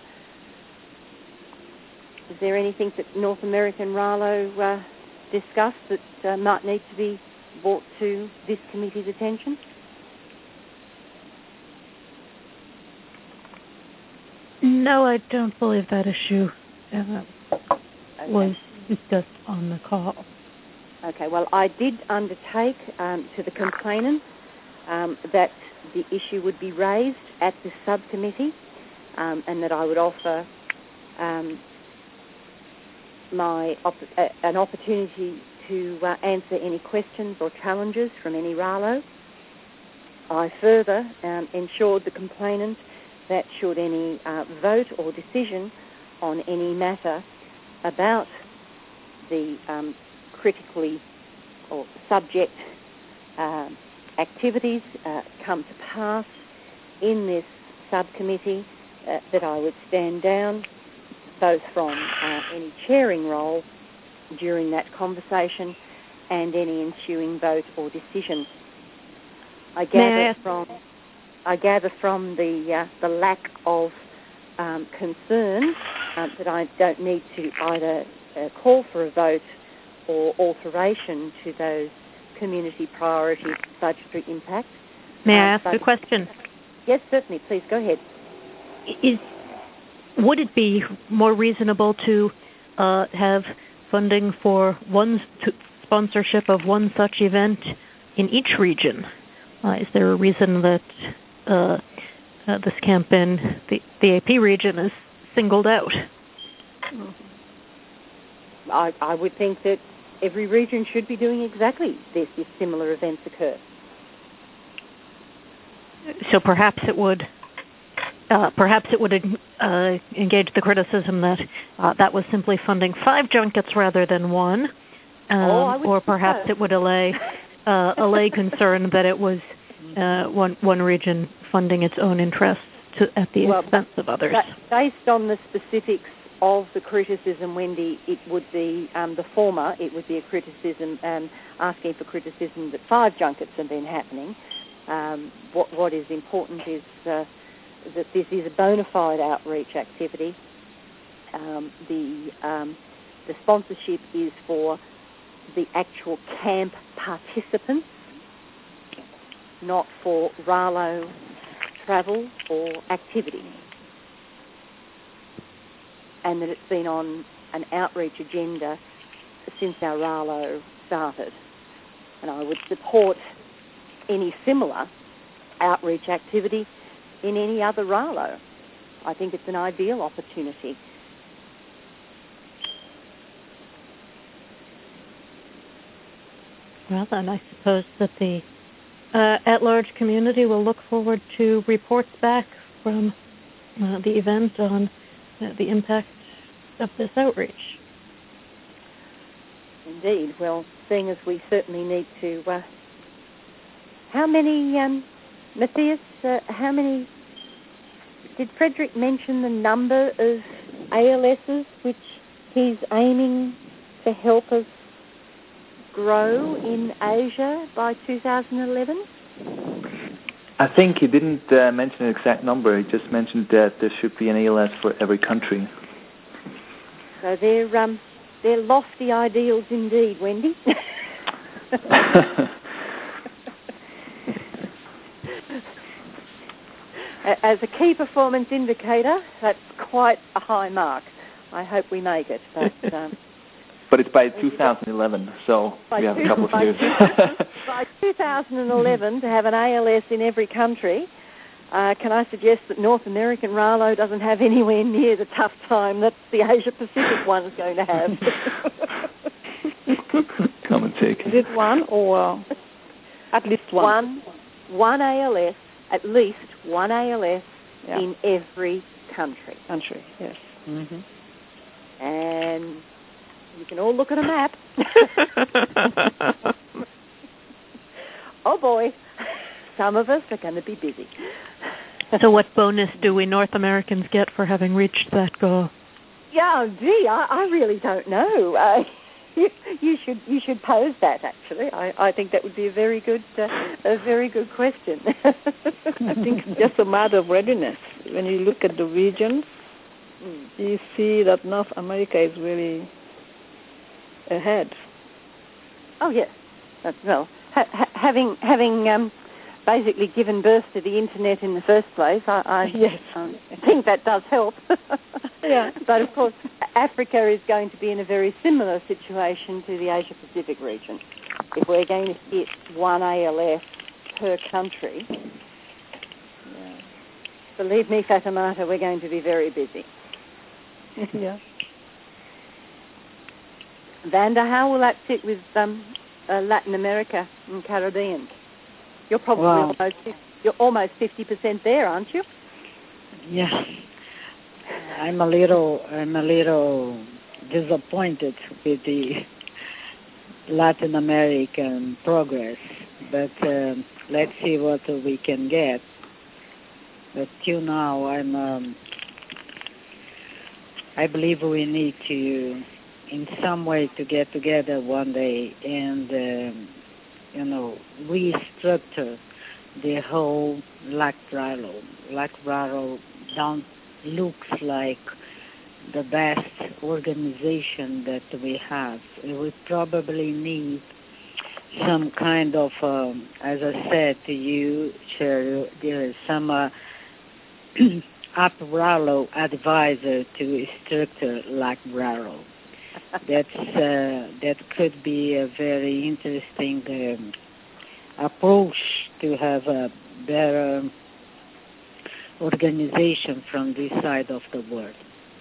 is there anything that North American Ralo uh, discussed that uh, might need to be brought to this committee's attention? No, I don't believe that issue uh, okay. was discussed on the call. Okay, well, I did undertake um, to the complainant um, that the issue would be raised at this subcommittee um, and that I would offer um, my op- uh, an opportunity to uh, answer any questions or challenges from any Ralo. I further um, ensured the complainant that should any uh, vote or decision on any matter about the um, critically or subject uh, activities uh, come to pass in this subcommittee, uh, that I would stand down both from uh, any chairing role during that conversation and any ensuing vote or decision. I gather I from I gather from the uh, the lack of um, concern uh, that I don't need to either uh, call for a vote or alteration to those community priority budgetary impacts. May I Uh, ask but- a question? Yes, certainly. Please go ahead. Is would it be more reasonable to uh, have funding for one to sponsorship of one such event in each region? Uh, is there a reason that uh, uh, this camp in the, the A P region is singled out? I, I would think that every region should be doing exactly this if similar events occur. So perhaps it would, uh, perhaps it would uh, engage the criticism that uh, that was simply funding five junkets rather than one, um, Oh, I would or think perhaps so. it would allay uh, allay concern that it was uh, one one region funding its own interests to, at the Well, expense of others. But based on the specifics of the criticism, Wendy, it would be um, the former. It would be a criticism, um, asking for criticism that five junkets have been happening. Um, what, what is important is uh, that this is a bona fide outreach activity. Um, the um, the sponsorship is for the actual camp participants, not for Ralo travel or activity, and that it's been on an outreach agenda since our Ralo started. And I would support any similar outreach activity in any other Ralo. I think it's an ideal opportunity. Well, then I suppose that the uh, at-large community will look forward to reports back from uh, the event on uh, the impact of this outreach. Indeed. Well, seeing as we certainly need to... Uh, how many, um, Matthias, uh, how many... Did Frederick mention the number of A L Ss which he's aiming to help us grow in Asia by two thousand eleven? I think he didn't uh, mention an exact number. He just mentioned that there should be an A L S for every country. So they're um, they're lofty ideals indeed, Wendy. As a key performance indicator, that's quite a high mark. I hope we make it. But, um, but it's by two thousand eleven, so we have a couple of years. By two thousand eleven, to have an A L S in every country, uh, can I suggest that North American Ralo doesn't have anywhere near the tough time that the Asia Pacific one is going to have? Come and take it. Is it one or at least one? One, one A L S, at least one A L S Yeah. in every country. Country, yes. Mm-hmm. And you can all look at a map. Oh boy, some of us are going to be busy. So what bonus do we North Americans get for having reached that goal? Yeah, gee, I, I really don't know. Uh, you, you should you should pose that. Actually, I, I think that would be a very good uh, a very good question. I think it's just a matter of readiness. When you look at the regions, mm. you see that North America is really ahead. Oh yes, that's well. Ha- ha- having having um, basically given birth to the internet in the first place, I, I yes. um, think that does help. Yeah. But of course, Africa is going to be in a very similar situation to the Asia Pacific region. If we're going to hit one A L F per country, yeah. Believe me, Fatimata, we're going to be very busy. Yeah. Vanda, how will that fit with um, uh, Latin America and Caribbean? You're probably wow. almost you're almost fifty percent there, aren't you? Yes. I'm a little I'm a little disappointed with the Latin American progress, but um, let's see what we can get. But till now, I'm um, I believe we need to, in some way, to get together one day and um, you know restructure the whole Lac Bravo. Lac Bravo down looks like the best organization that we have. We probably need some kind of, um, as I said to you, Cheryl, there is some uh, Apralo advisor to structure Lac Bravo. That's uh, that could be a very interesting um, approach to have a better organization from this side of the world.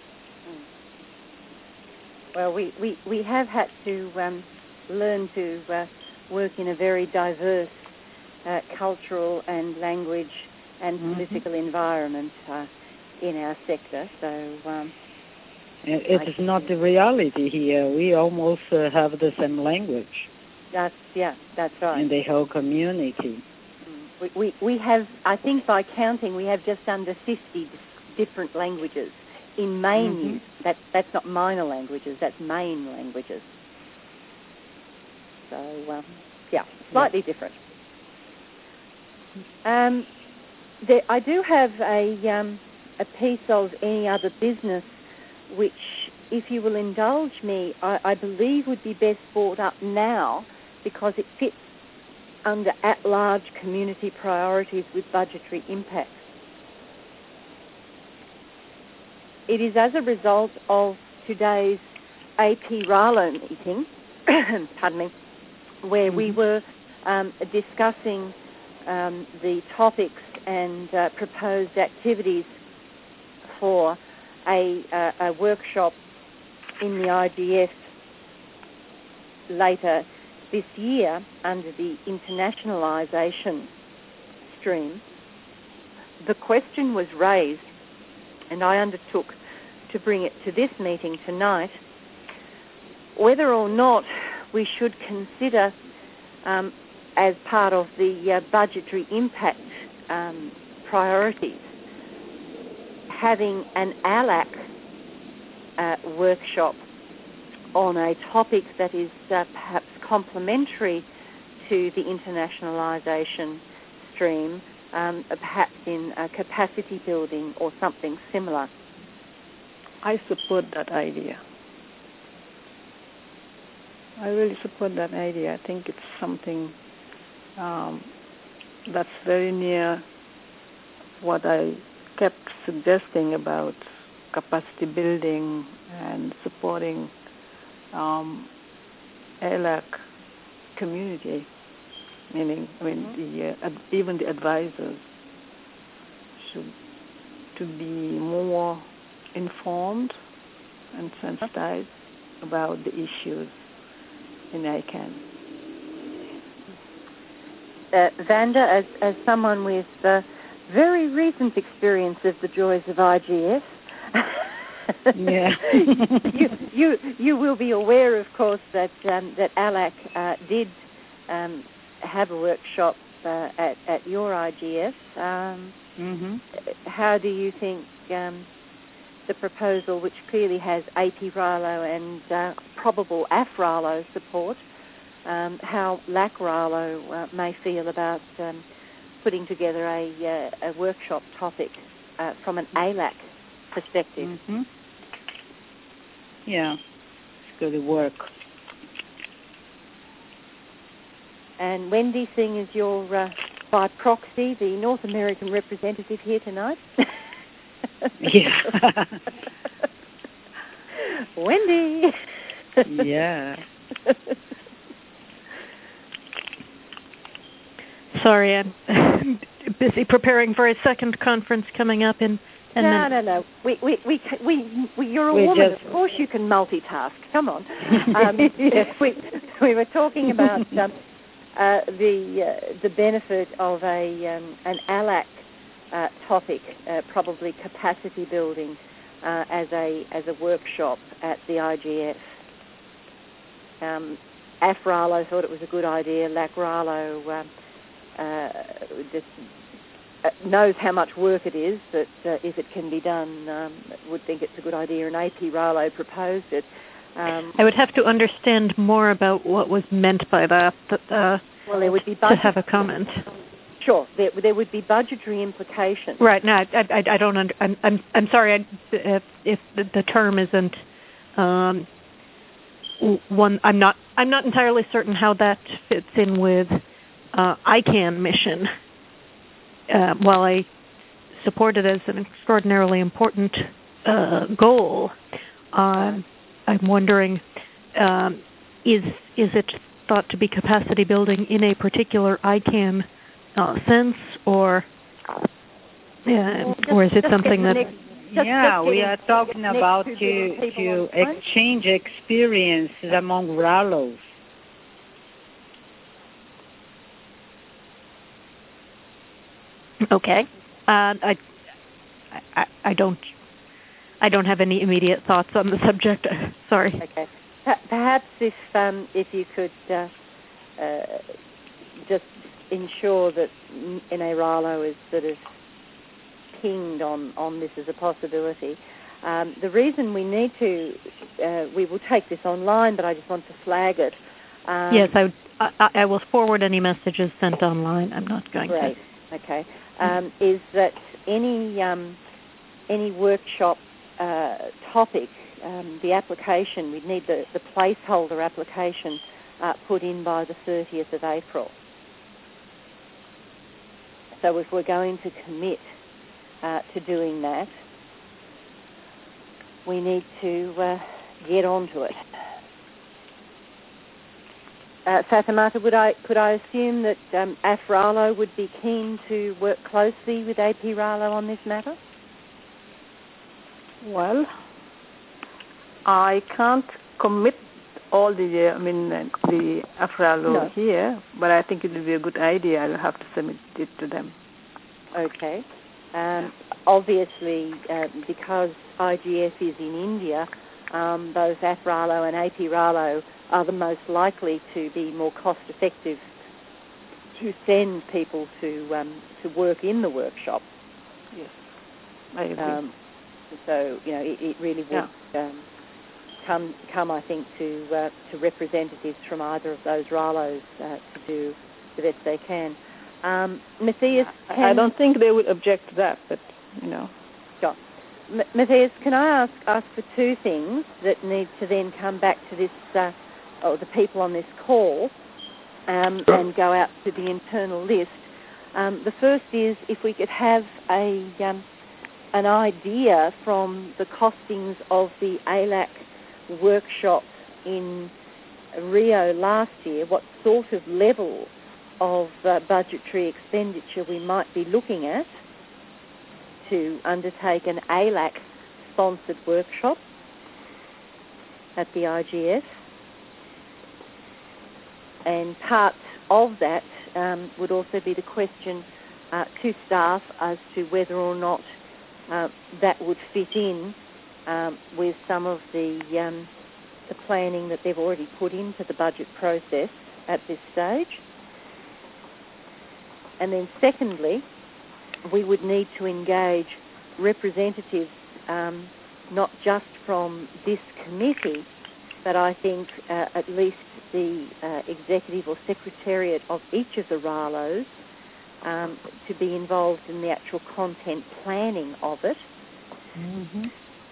Well, we, we, we have had to um, learn to uh, work in a very diverse uh, cultural and language and mm-hmm. political environment uh, in our sector. So um, it is not the reality here. We almost uh, have the same language. That's yeah, that's right. In the whole community. We, we we have, I think by counting, we have just under fifty different languages in main mm-hmm. use. That, that's not minor languages, that's main languages. So, um, yeah, slightly yeah. different. Um, there, I do have a, um, a piece of Any Other Business, which, if you will indulge me, I, I believe would be best brought up now because it fits under at-large community priorities with budgetary impact. It is as a result of today's A P RALO meeting, pardon me, where mm-hmm. we were um, discussing um, the topics and uh, proposed activities for a, uh, a workshop in the I G F later this year under the internationalisation stream. The question was raised, and I undertook to bring it to this meeting tonight, whether or not we should consider, um, as part of the uh, budgetary impact um, priorities, having an A L A C uh, workshop on a topic that is uh, perhaps complementary to the internationalisation stream, um, perhaps in uh, capacity building or something similar. I support that idea. I really support that idea. I think it's something um, that's very near what I kept suggesting about capacity building and supporting um, A L A C community, meaning, I mean, the, uh, ad- even the advisors should to be more informed and sensitized about the issues in I CAN. Uh, Vanda, as, as someone with uh, very recent experience of the joys of I G F, yeah. you, you you will be aware, of course, that um, that A L A C uh, did um, have a workshop uh, at at your I G F. Um, mm-hmm. How do you think um, the proposal, which clearly has A P Ralo and uh, probable A F Ralo support, um, how L A C Ralo uh, may feel about um, putting together a, uh, a workshop topic uh, from an A L A C perspective. Mm-hmm. Yeah, it's going to work. And Wendy, seeing as you're uh, by proxy the North American representative here tonight. Yeah. Wendy. Yeah. Sorry, I'm busy preparing for a second conference coming up in ten no, minutes. No, no, We, we, we, we, we, you're a we woman. Just... Of course you can multitask. Come on. Um, we, we were talking about um, uh, the uh, the benefit of a um, an A L A C uh, topic, uh, probably capacity building, uh, as a as a workshop at the I G F. Um, A F Ralo thought it was a good idea. L A C Ralo um, uh, just uh, knows how much work it is, but uh, if it can be done, um, would think it's a good idea. And A P Ralo proposed it. Um, I would have to understand more about what was meant by that. Uh, well, there would be to have a comment. Sure, there, there would be budgetary implications. Right. No, I, I, I don't. Under, I'm, I'm, I'm sorry I, if, if the, the term isn't um, one. I'm not. I'm not entirely certain how that fits in with uh, I CAN mission. Uh, while I support it as an extraordinarily important uh, goal, um, I'm wondering: um, is is it thought to be capacity building in a particular I CAN uh, sense, or uh, well, just, or is it something that? Next, just, yeah, just we are talking about to to, to exchange experiences among Ralos. Okay, uh, I, I I don't I don't have any immediate thoughts on the subject. Sorry. Okay. Perhaps if um, if you could uh, uh, just ensure that N A Ralo is sort of pinged on, on this as a possibility. Um, the reason we need to, uh, we will take this online, but I just want to flag it. Um, yes, I, would, I, I will forward any messages sent online. I'm not going great. to. Okay. Um, is that any um, any workshop uh, topic, um, the application, we'd need the, the placeholder application uh, put in by the thirtieth of April. So if we're going to commit uh, to doing that, we need to uh, get onto it. Uh, Fatoumata, would I, could I assume that um, A F Ralo would be keen to work closely with A P Ralo on this matter? Well, I can't commit all the, uh, I mean, uh, the A F Ralo no. here, but I think it would be a good idea. I'll have to submit it to them. Okay. Um, obviously, uh, because I G F is in India, um, both A F Ralo and A P Ralo are the most likely to be more cost-effective to send people to um, to work in the workshop. Yes, I agree. Um, so you know, it, it really would yeah. um, come come, I think, to uh, to representatives from either of those Ralos uh, to do the best they can. Um, Matthias, can, I don't think they would object to that, but you know. Sure. M- Matthias, can I ask ask for two things that need to then come back to this, uh, or the people on this call, um, sure. and go out to the internal list. Um, the first is if we could have a um, an idea from the costings of the A L A C workshop in Rio last year, what sort of level of uh, budgetary expenditure we might be looking at to undertake an A L A C-sponsored workshop at the I G F. And part of that um, would also be the question uh, to staff as to whether or not uh, that would fit in um, with some of the, um, the planning that they've already put into the budget process at this stage. And then secondly, we would need to engage representatives um, not just from this committee, but I think uh, at least the uh, executive or secretariat of each of the R A L Os um, to be involved in the actual content planning of it. Mm-hmm.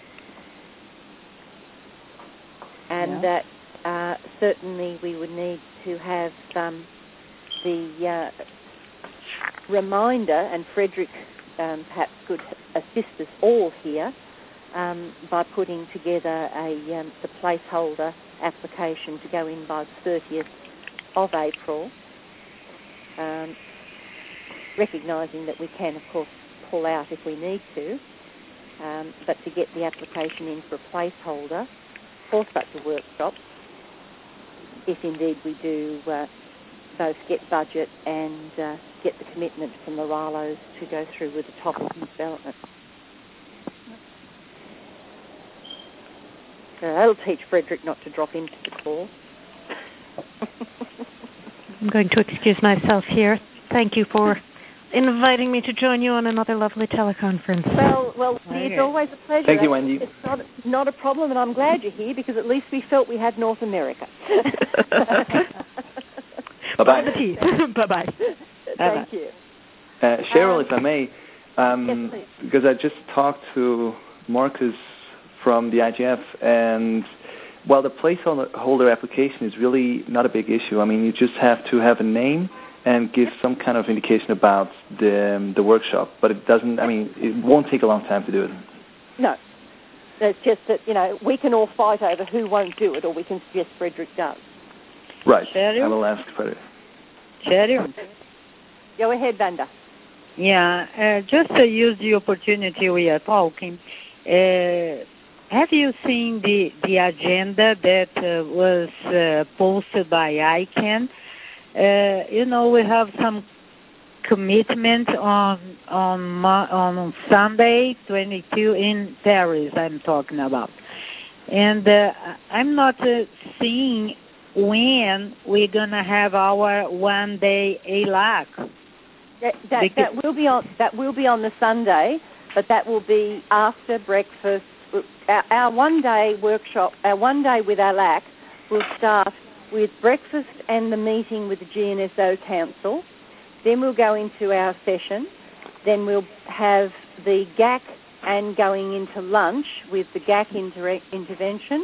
And Yeah. that uh, certainly we would need to have um, the uh, reminder, and Frederick um, perhaps could assist us all here um, by putting together a um, the placeholder application to go in by the thirtieth of April, um, recognising that we can, of course, pull out if we need to, um, but to get the application in for a placeholder for such a workshop, if indeed we do uh, both get budget and uh, get the commitment from the R A L Os to go through with the topic of development. So that'll teach Frederick not to drop into the call. I'm going to excuse myself here. Thank you for inviting me to join you on another lovely teleconference. Well, well, Okay. it's always a pleasure. Thank you, Wendy. It's not, not a problem, and I'm glad you're here because at least we felt we had North America. Bye-bye. The teeth. Bye-bye. Thank you. Uh, Cheryl, Um, if I may, um, yes, please. because I just talked to Marcus from the I G F, and while the placeholder application is really not a big issue, I mean, you just have to have a name and give some kind of indication about the um, the workshop, but it doesn't, I mean, it won't take a long time to do it. No. It's just that, you know, we can all fight over who won't do it, or we can suggest Frederick does. Right. Cheryl? I will ask Frederick. Cheryl? Go ahead, Vanda. Yeah, uh, just to use the opportunity we are talking, uh, have you seen the, the agenda that uh, was uh, posted by I C A N? Uh, you know, we have some commitment on on on Sunday, twenty-two in Paris. I'm talking about, and uh, I'm not uh, seeing when we're gonna have our one day A L A C. That, that, that will be on that will be on the Sunday, but that will be after breakfast. Our, our one day workshop, our one day with A L A C will start with breakfast and the meeting with the G N S O Council. Then we'll go into our session. Then we'll have the G A C and going into lunch with the G A C inter- intervention.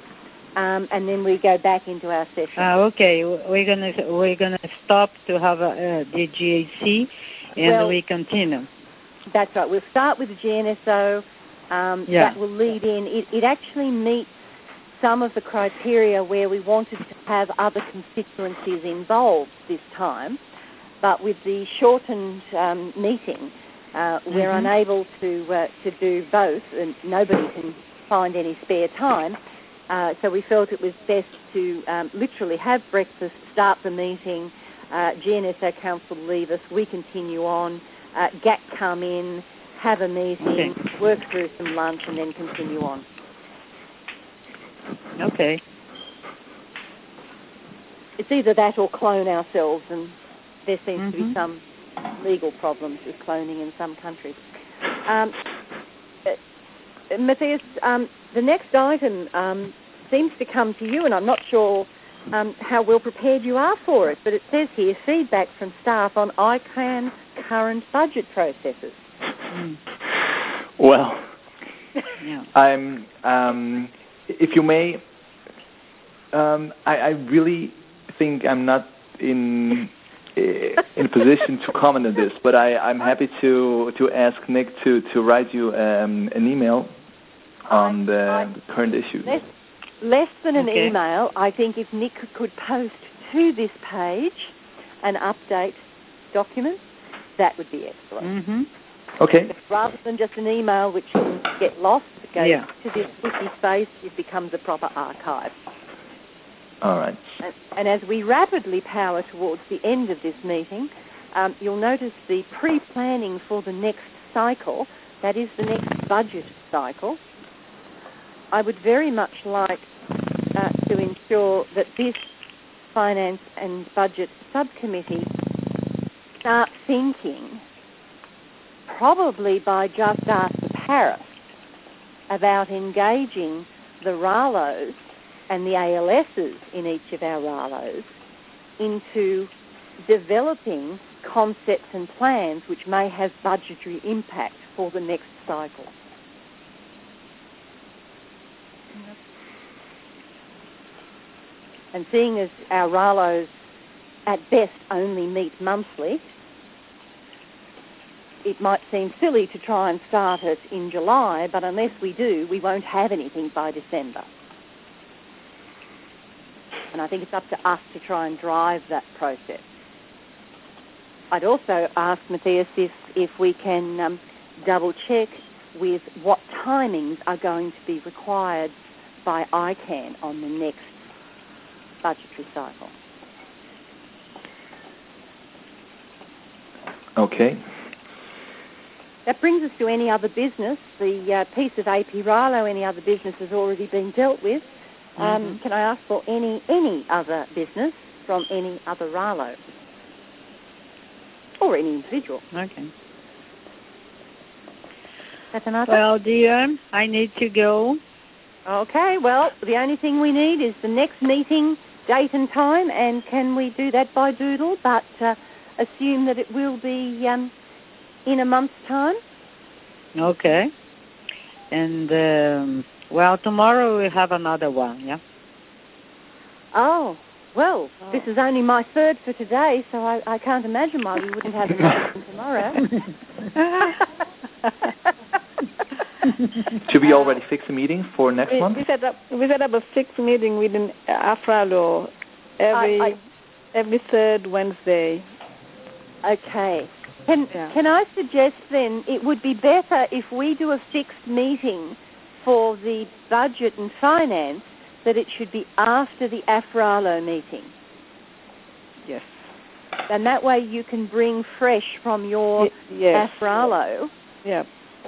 Um, and then we go back into our session. Ah, okay. We're gonna we're gonna stop to have uh, the G A C, and Well, we continue. That's right. We'll start with the G N S O. Um, Yeah. That will lead in. It, it actually meets some of the criteria where we wanted to have other constituencies involved this time, but with the shortened um, meeting, uh, we're Mm-hmm. unable to uh, to do both, and nobody can find any spare time. Uh, so we felt it was best to um, literally have breakfast, start the meeting, uh, G N S O Council leave us, we continue on, uh, G A C come in, have a meeting, Okay. work through some lunch, and then continue on. Okay. It's either that or clone ourselves, and there seems to be Mhm. some legal problems with cloning in some countries. Um, uh, Matthias, um, the next item um, seems to come to you, and I'm not sure um, how well prepared you are for it, but it says here, feedback from staff on I C A N's current budget processes. Mm. Well, Yeah. I'm, um, if you may, um, I, I really think I'm not in in a position to comment on this, but I, I'm happy to, to ask Nick to, to write you um, an email on the, I- the current issues. Less, less than an Okay. email, I think if Nick could post to this page an update document, that would be excellent. Mhm. Okay. Rather than just an email which can get lost, it goes Yeah. to this wiki space, it becomes a proper archive. All right. And, and as we rapidly power towards the end of this meeting, um, you'll notice the pre-planning for the next cycle, that is the next budget cycle. I would very much like uh, to ensure that this Finance and Budget Subcommittee start thinking, probably by just after Paris, about engaging the RALOs and the A L Ss in each of our RALOs into developing concepts and plans which may have budgetary impact for the next cycle. Yep. And seeing as our RALOs at best only meet monthly, it might seem silly to try and start it in July, but unless we do, we won't have anything by December. And I think it's up to us to try and drive that process. I'd also ask Matthias if, if we can um, double check with what timings are going to be required by I CAN on the next budgetary cycle. Okay. That brings us to any other business. The uh, piece of A P RALO, any other business, has already been dealt with. Um, mm-hmm. Can I ask for any any other business from any other RALO? Or any individual. Okay. That's another? Well, dear, I need to go. Okay, well, the only thing we need is the next meeting, date and time, and can we do that by doodle, but uh, assume that it will be um, in a month's time? Okay. And, um, well, tomorrow we have another one, yeah? Oh, well, oh. This is only my third for today, so I, I can't imagine why we wouldn't have another one tomorrow. Should we already fix a meeting for next we, month? We set up we set up a fixed meeting within AFRALO every I, I, every third Wednesday. Okay. Can yeah. can I suggest then it would be better if we do a fixed meeting for the budget and finance, that it should be after the AFRALO meeting. Yes. And that way you can bring fresh from your y- yes. AFRALO. Yeah.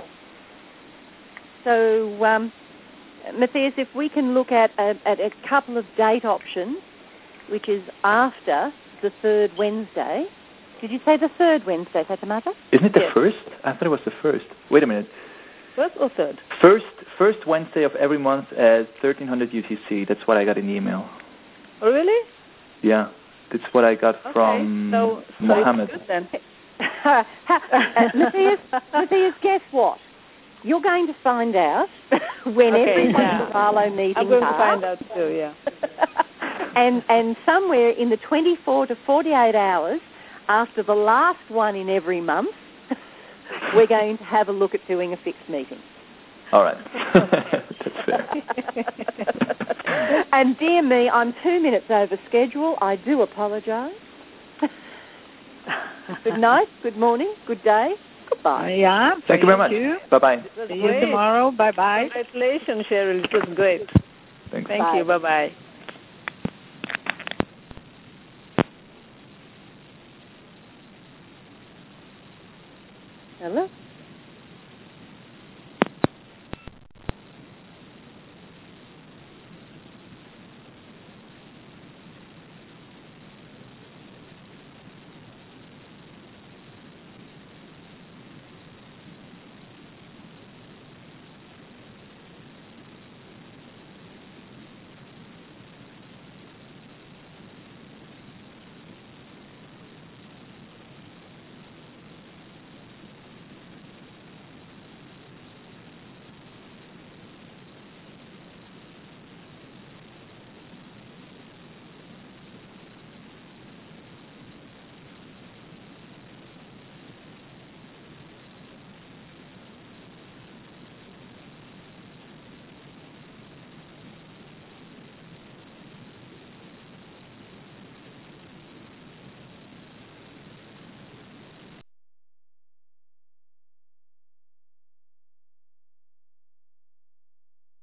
So, um, Matthias, if we can look at a, at a couple of date options, which is after the third Wednesday. Did you say the third Wednesday, Fatimata? Isn't it the yes. first? I thought it was the first. Wait a minute. First or third? First, first Wednesday of every month at thirteen hundred U T C. That's what I got in the email. Oh, really? Yeah, that's what I got okay. from so, so Mohammed. It's good then. uh, Matthias, Matthias, guess what? You're going to find out when okay, every one yeah. of the RALO meetings I'm going are. to find out too, yeah. and and somewhere in the twenty-four to forty-eight hours after the last one in every month, we're going to have a look at doing a fixed meeting. All right. That's fair. And dear me, I'm two minutes over schedule. I do apologise. Good night, good morning, good day, goodbye. Uh, yeah. Thank, thank you very much. You. Bye-bye. See you tomorrow. Bye-bye. Congratulations, Cheryl. It was great. Thanks. Thank Bye. you. Bye-bye. Hello?